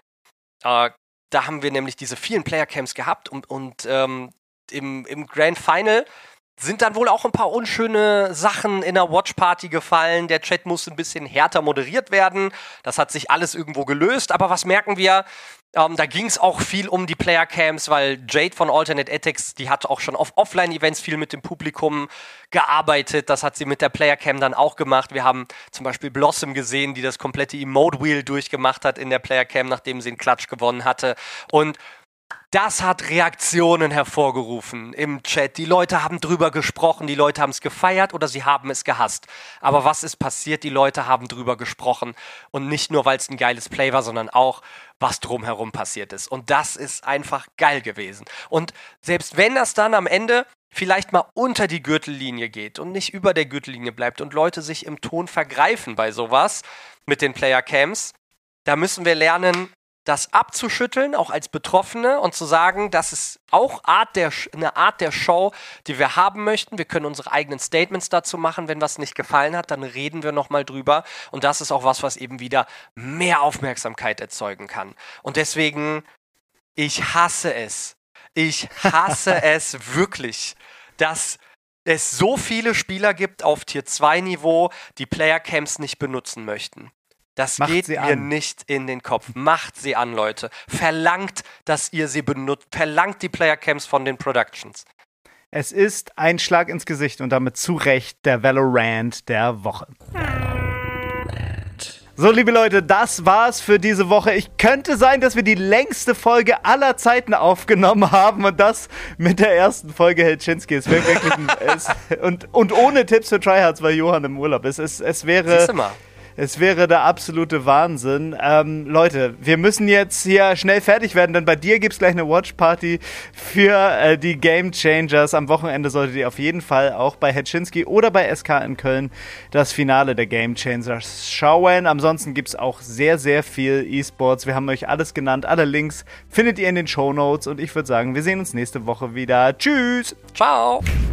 vielen Playercams gehabt und im Grand Final sind dann wohl auch ein paar unschöne Sachen in der Watchparty gefallen. Der Chat musste ein bisschen härter moderiert werden. Das hat sich alles irgendwo gelöst. Aber was merken wir? Da ging es auch viel um die Playercams, weil Jade von Alternate Ethics, die hat auch schon auf Offline-Events viel mit dem Publikum gearbeitet. Das hat sie mit der Playercam dann auch gemacht. Wir haben zum Beispiel Blossom gesehen, die das komplette Emote-Wheel durchgemacht hat in der Playercam, nachdem sie einen Klatsch gewonnen hatte. Und das hat Reaktionen hervorgerufen im Chat. Die Leute haben drüber gesprochen, die Leute haben es gefeiert oder sie haben es gehasst. Aber was ist passiert? Die Leute haben drüber gesprochen. Und nicht nur, weil es ein geiles Play war, sondern auch, was drumherum passiert ist. Und das ist einfach geil gewesen. Und selbst wenn das dann am Ende vielleicht mal unter die Gürtellinie geht und nicht über der Gürtellinie bleibt und Leute sich im Ton vergreifen bei sowas mit den Playercams, da müssen wir lernen, das abzuschütteln, auch als Betroffene, und zu sagen, das ist auch eine Art der Show, die wir haben möchten. Wir können unsere eigenen Statements dazu machen. Wenn was nicht gefallen hat, dann reden wir nochmal drüber. Und das ist auch was eben wieder mehr Aufmerksamkeit erzeugen kann. Und deswegen, ich hasse es. Ich hasse es wirklich, dass es so viele Spieler gibt auf Tier 2 Niveau, die Playercams nicht benutzen möchten. Das geht mir nicht in den Kopf. Macht sie an, Leute. Verlangt, dass ihr sie benutzt. Verlangt die Playercams von den Productions. Es ist ein Schlag ins Gesicht und damit zu Recht der Valorant der Woche. So, liebe Leute, das war's für diese Woche. Könnte sein, dass wir die längste Folge aller Zeiten aufgenommen haben und das mit der ersten Folge Helczynski. Es wäre wirklich und ohne Tipps für Tryhards, weil Johann im Urlaub ist. Es wäre der absolute Wahnsinn. Leute, wir müssen jetzt hier schnell fertig werden, denn bei dir gibt's gleich eine Watchparty für die Game Changers. Am Wochenende solltet ihr auf jeden Fall auch bei Helczynski oder bei SK in Köln das Finale der Game Changers schauen. Ansonsten gibt's auch sehr, sehr viel E-Sports. Wir haben euch alles genannt. Alle Links findet ihr in den Shownotes. Und ich würde sagen, wir sehen uns nächste Woche wieder. Tschüss! Ciao!